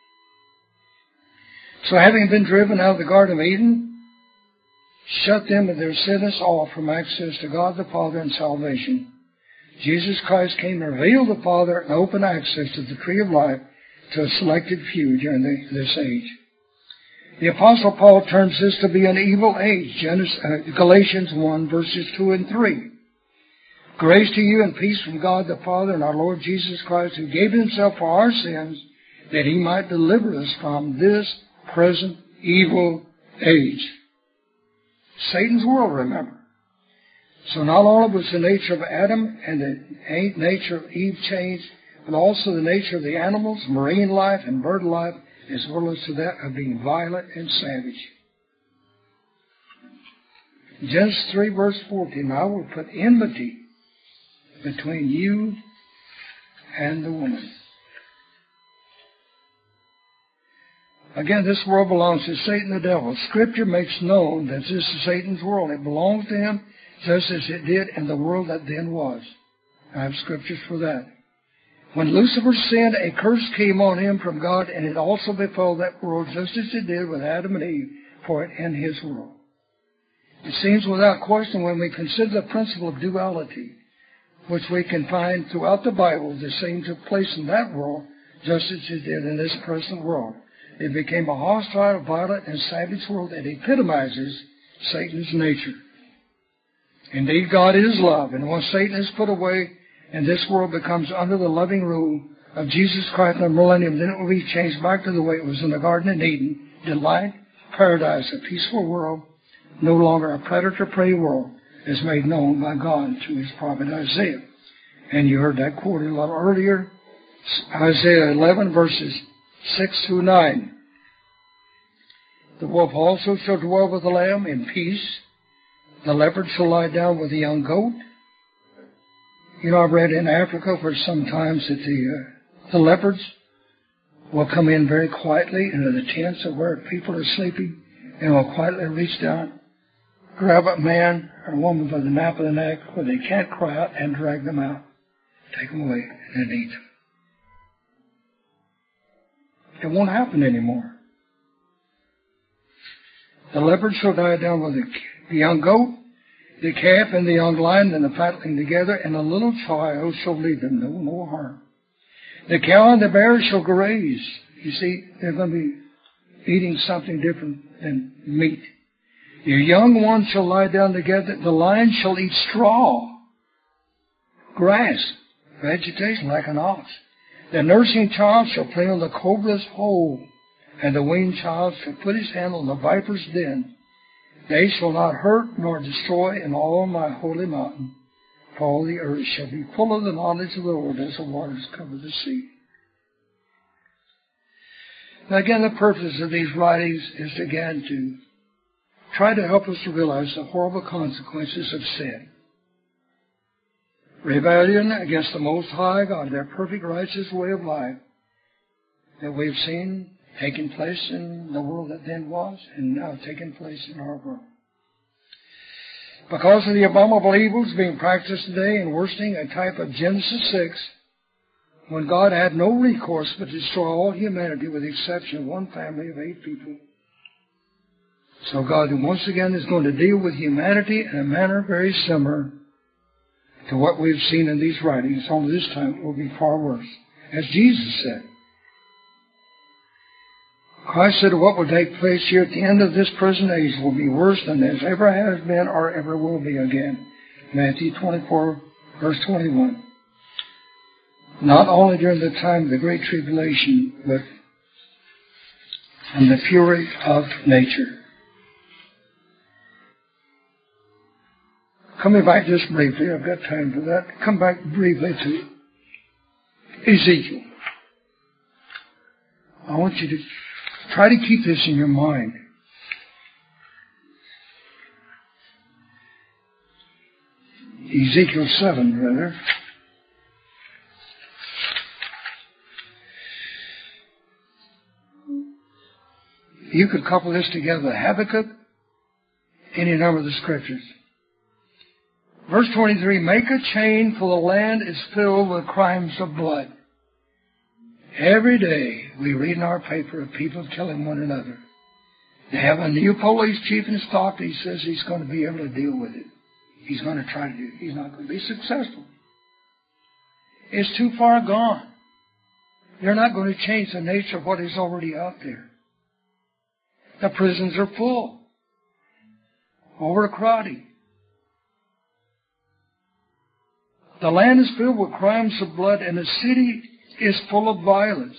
So having been driven out of the Garden of Eden, shut them and their sinners off from access to God the Father and salvation. Jesus Christ came to reveal the Father and open access to the tree of life to a selected few during this age. The Apostle Paul terms this to be an evil age. Galatians 1, verses 2 and 3. Grace to you and peace from God the Father and our Lord Jesus Christ, who gave himself for our sins, that he might deliver us from this present evil age. Satan's world, remember. So not only was the nature of Adam and the nature of Eve changed, but also the nature of the animals, marine life, and bird life, as well as to that of being violent and savage. Genesis 3, verse 14, I will put enmity between you and the woman. Again, this world belongs to Satan the devil. Scripture makes known that this is Satan's world. It belongs to him just as it did in the world that then was. I have scriptures for that. When Lucifer sinned, a curse came on him from God, and it also befell that world just as it did with Adam and Eve for it in his world. It seems without question when we consider the principle of duality, which we can find throughout the Bible, the same took place in that world just as it did in this present world. It became a hostile, violent, and savage world that epitomizes Satan's nature. Indeed, God is love, and once Satan is put away and this world becomes under the loving rule of Jesus Christ in the millennium, then it will be changed back to the way it was in the Garden of Eden. Delight, paradise, a peaceful world, no longer a predator-prey world, is made known by God to His prophet Isaiah. And you heard that quoted a little earlier, Isaiah 11, verses 6 through 9. The wolf also shall dwell with the lamb in peace. The leopard shall lie down with the young goat. You know, I've read in Africa for some times that the leopards will come in very quietly into the tents of where people are sleeping and will quietly reach down, grab a man or a woman by the nape of the neck where they can't cry out and drag them out, take them away, and eat them. It won't happen anymore. The leopard shall lie down with the young goat, the calf and the young lion and the fatling together, and a little child shall lead them, no harm. The cow and the bear shall graze. You see, they're going to be eating something different than meat. Your young ones shall lie down together. The lion shall eat straw, grass, vegetation like an ox. The nursing child shall play on the cobra's hole, and the weaned child shall put his hand on the viper's den. They shall not hurt nor destroy in all my holy mountain, for all the earth shall be full of the knowledge of the Lord as the waters cover the sea. Now again, the purpose of these writings is again to try to help us to realize the horrible consequences of sin. Rebellion against the Most High God, their perfect righteous way of life that we've seen taking place in the world that then was and now taking place in our world. Because of the abominable evils being practiced today and worsening, a type of Genesis 6, when God had no recourse but to destroy all humanity with the exception of one family of 8 people. So God once again is going to deal with humanity in a manner very similar to what we've seen in these writings, only this time it will be far worse. As Jesus said. Christ said what will take place here at the end of this present age will be worse than this ever has been or ever will be again. Matthew 24, verse 21. Not only during the time of the Great Tribulation, but from the fury of nature. Coming back just briefly, I've got time for that. Come back briefly to Ezekiel. I want you to try to keep this in your mind. Ezekiel 7, rather. You could couple this together with Habakkuk, any number of the scriptures. Verse 23, make a chain, for the land is filled with crimes of blood. Every day we read in our paper of people killing one another. They have a new police chief in Stockton. He says he's going to be able to deal with it. He's going to try to do it. He's not going to be successful. It's too far gone. They're not going to change the nature of what is already out there. The prisons are full. Overcrowding. The land is filled with crimes of blood, and the city is full of violence.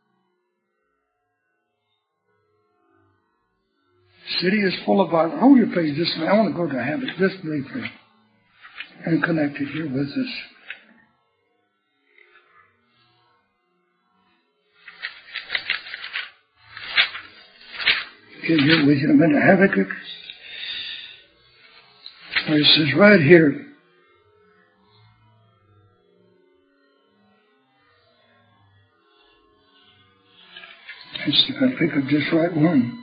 City is full of violence. Hold your page just a minute. I want to go to Habakkuk just briefly and connect it here with this. Get here with you in a minute. Habakkuk. Where it says right here, let's see if I pick up just right one.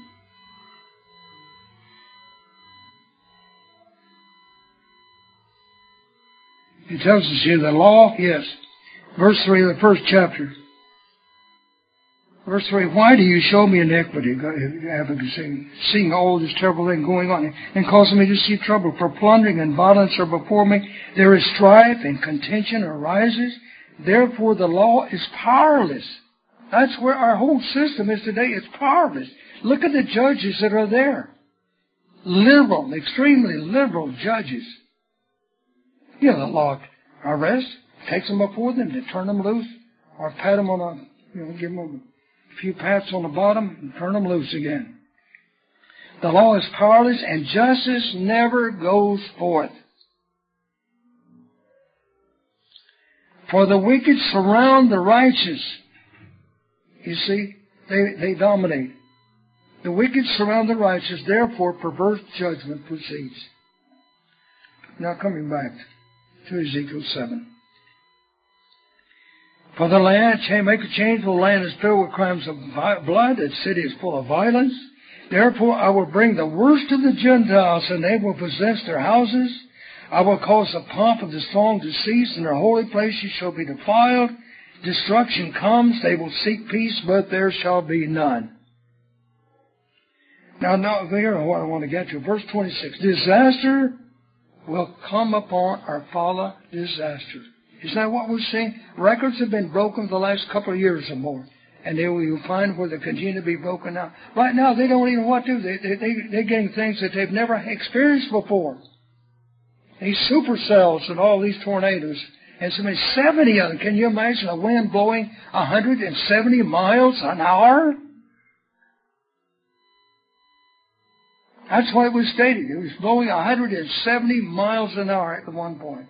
It tells us here the law, yes. Verse 3 of the first chapter. Verse 3, why do you show me iniquity? Seeing all this terrible thing going on and causing me to see trouble. For plundering and violence are before me. There is strife and contention arises. Therefore the law is powerless. That's where our whole system is today. It's powerless. Look at the judges that are there. Liberal, extremely liberal judges. The law arrest, takes them before them, they turn them loose, or pat them on give them a few pats on the bottom and turn them loose again. The law is powerless and justice never goes forth. For the wicked surround the righteous. You see, they dominate. The wicked surround the righteous, therefore perverse judgment proceeds. Now coming back to Ezekiel 7. For the land, make a change, for the land is filled with crimes of blood, its city is full of violence. Therefore I will bring the worst of the Gentiles, and they will possess their houses. I will cause the pomp of the strong to cease, and their holy places shall be defiled. Destruction comes, they will seek peace, but there shall be none. Now here what I want to get to. Verse 26. Disaster will come upon our follow disaster. Is that what we're seeing? Records have been broken the last couple of years or more. And they will find where they continue to be broken now. Right now, they don't even know what to do. They're getting things that they've never experienced before. These supercells and all these tornadoes. And so many, 70 of them. Can you imagine a wind blowing 170 miles an hour? That's what it was stated. It was blowing 170 miles an hour at one point.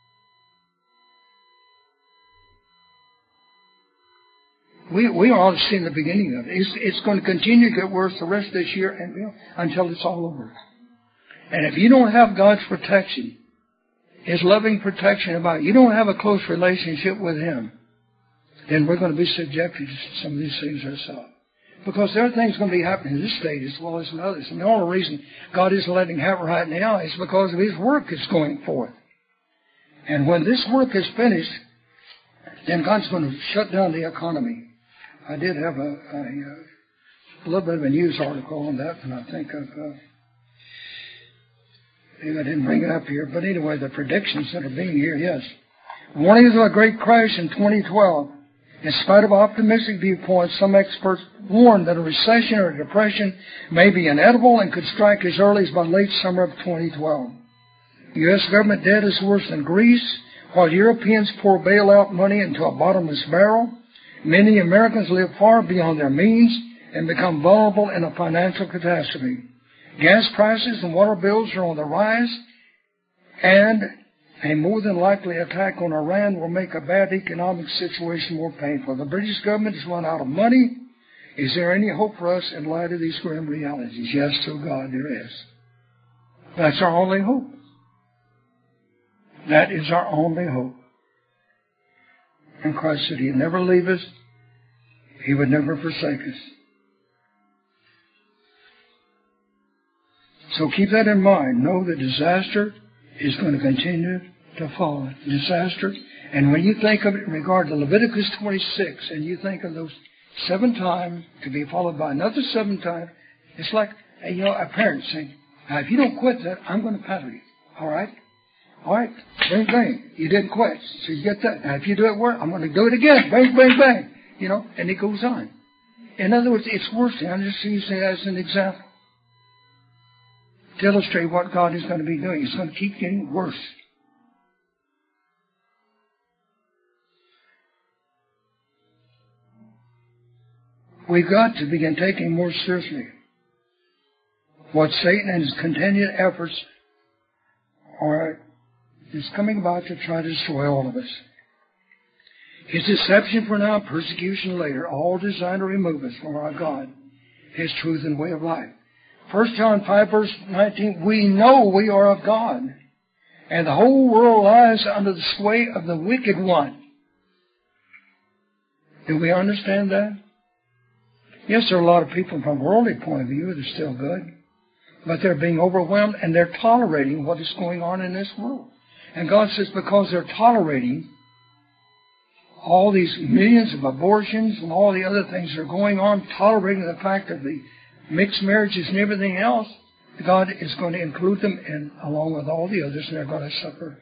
We are seeing the beginning of it. It's going to continue to get worse the rest of this year and until it's all over. And if you don't have God's protection, His loving protection about you, you don't have a close relationship with Him, then we're going to be subjected to some of these things ourselves. Because there are things going to be happening in this state as well as in others. And the only reason God isn't letting it happen right now is because of His work is going forth. And when this work is finished, then God's going to shut down the economy. I did have a little bit of a news article on that, and I think maybe I didn't bring it up here, but anyway, the predictions that are being here, yes. Warnings of a great crash in 2012. In spite of optimistic viewpoints, some experts warn that a recession or a depression may be inevitable and could strike as early as by late summer of 2012. The U.S. government debt is worse than Greece, while Europeans pour bailout money into a bottomless barrel. Many Americans live far beyond their means and become vulnerable in a financial catastrophe. Gas prices and water bills are on the rise, and a more than likely attack on Iran will make a bad economic situation more painful. The British government has run out of money. Is there any hope for us in light of these grim realities? Yes, through God there is. That's our only hope. That is our only hope. And Christ said He'd never leave us. He would never forsake us. So keep that in mind. Know that disaster is going to continue to follow. Disaster. And when you think of it in regard to Leviticus 26, and you think of those 7 times to be followed by another 7 times, it's like a parent saying, now if you don't quit that, I'm going to paddle you. All right? All right, bang, bang. You didn't quit, so you get that. Now, if you do it work, I'm going to do it again. Bang, bang, bang. And it goes on. In other words, it's worse. I'm just using it as an example to illustrate what God is going to be doing. It's going to keep getting worse. We've got to begin taking more seriously what Satan and his continued efforts is coming about to try to destroy all of us. His deception for now, persecution later, all designed to remove us from our God, His truth and way of life. 1 John 5 verse 19, we know we are of God, and the whole world lies under the sway of the wicked one. Do we understand that? Yes, there are a lot of people from a worldly point of view that are still good, but they're being overwhelmed and they're tolerating what is going on in this world. And God says because they're tolerating all these millions of abortions and all the other things that are going on, tolerating the fact of the mixed marriages and everything else, God is going to include them in, along with all the others, and they're going to suffer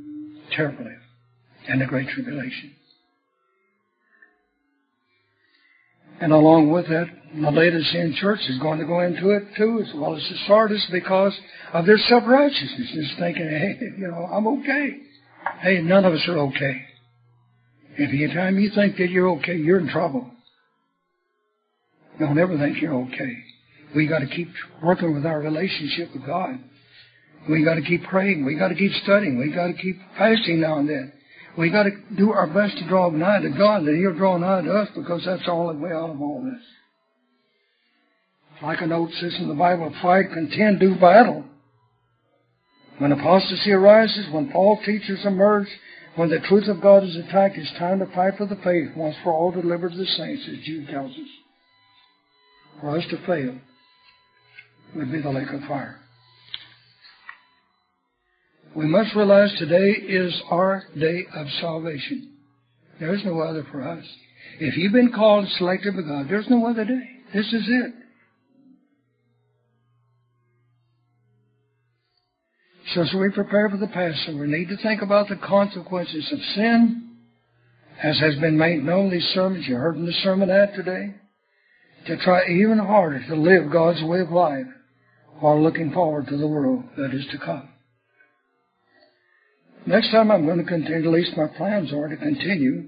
terribly in the Great Tribulation. And along with that, the Laodicean church is going to go into it too, as well as the Sardis, because of their self-righteousness. Just thinking, hey, I'm okay. Hey, none of us are okay. If any time you think that you're okay, you're in trouble. Don't ever think you're okay. We got to keep working with our relationship with God. We got to keep praying. We got to keep studying. We got to keep fasting now and then. We got to do our best to draw nigh to God, and He'll draw nigh to us, because that's the only way out of all this. Like a note says in the Bible, fight, contend, do battle. When apostasy arises, when false teachers emerge, when the truth of God is attacked, it's time to fight for the faith once for all delivered to the saints, as Jude tells us. For us to fail would be the lake of fire. We must realize today is our day of salvation. There is no other for us. If you've been called and selected by God, there's no other day. This is it. So as we prepare for the Passover, we need to think about the consequences of sin, as has been made known in these sermons. You heard in the sermonette today. To try even harder to live God's way of life while looking forward to the world that is to come. Next time I'm going to continue, at least my plans are to continue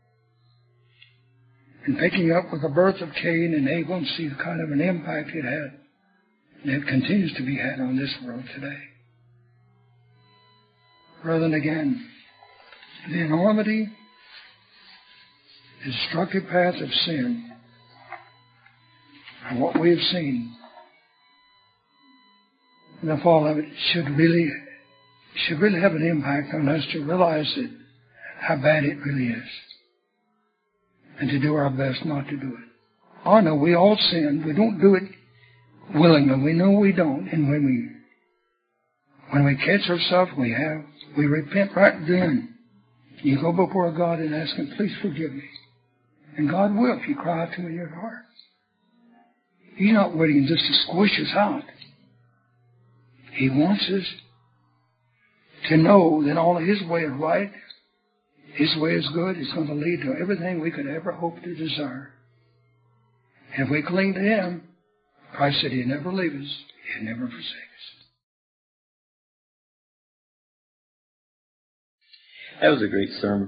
in picking up with the birth of Cain and Abel and see the kind of an impact it had, and it continues to be had on this world today. Brethren, again, the enormity, the destructive path of sin, and what we have seen in the fall of it should really have an impact on us to realize that how bad it really is, and to do our best not to do it. Oh no, we all sin. We don't do it willingly. We know we don't. And when we catch ourselves, we repent right then. You go before God and ask Him, please forgive me. And God will if you cry out to Him in your heart. He's not waiting just to squish us out. He wants us to know that all of His way is right, His way is good, is going to lead to everything we could ever hope to desire. And if we cling to Him, Christ said He'd never leave us, He'd never forsake us. That was a great sermon.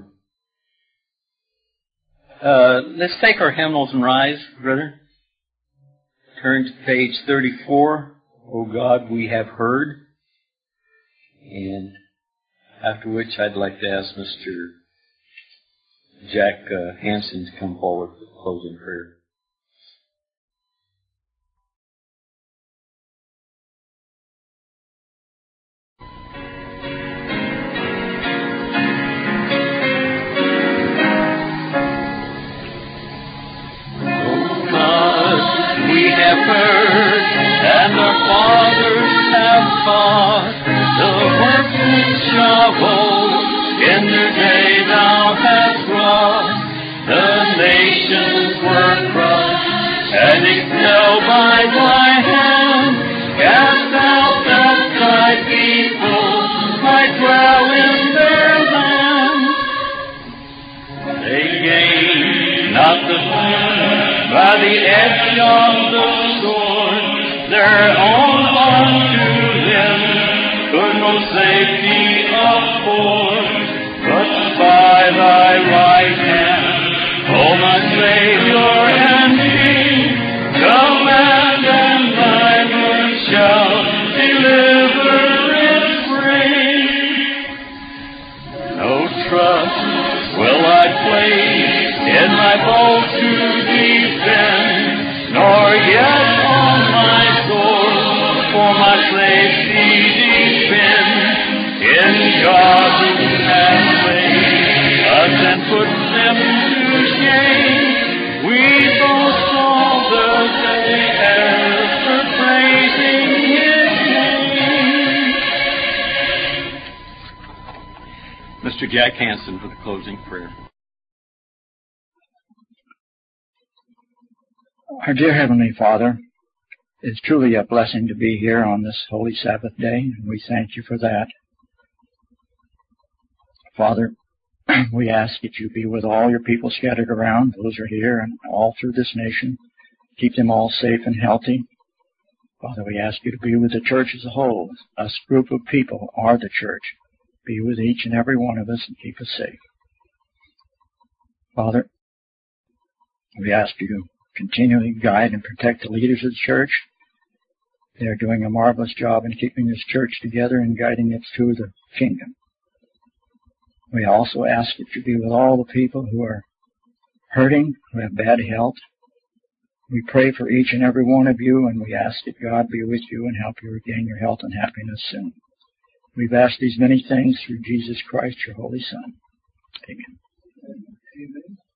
Let's take our hymnals and rise, brother. Turn to page 34. O God, we have heard. And after which I'd like to ask Mr. Jack Hansen to come forward for the closing prayer. Have heard, and our fathers have fought the workmen shovels in their day thou hast wrought. The nations were crushed and expelled by thy hand. Cast out that thy people might dwell in their land. They gained not the food by the edge of the sword, their own unto them could no safety afford. But by thy right hand, O my Savior and King, command and thy word shall deliverance bring. No trust will I place in my bow to defend, nor yet on my sword for my safety depend. In God who has made us and put them to shame, we boast all the day ever praising His name. Mr. Jack Hansen for the closing prayer. Our dear Heavenly Father, it's truly a blessing to be here on this holy Sabbath day, and we thank you for that. Father, We ask that you be with all your people scattered around, those who are here and all through this nation. Keep them all safe and healthy. Father, we ask you to be with the church as a whole. Us group of people are the church. Be with each and every one of us and keep us safe. Father, we ask you to continually guide and protect the leaders of the church. They are doing a marvelous job in keeping this church together and guiding it through the kingdom. We also ask that you be with all the people who are hurting, who have bad health. We pray for each and every one of you, and we ask that God be with you and help you regain your health and happiness soon. We've asked these many things through Jesus Christ, your Holy Son. Amen. Amen.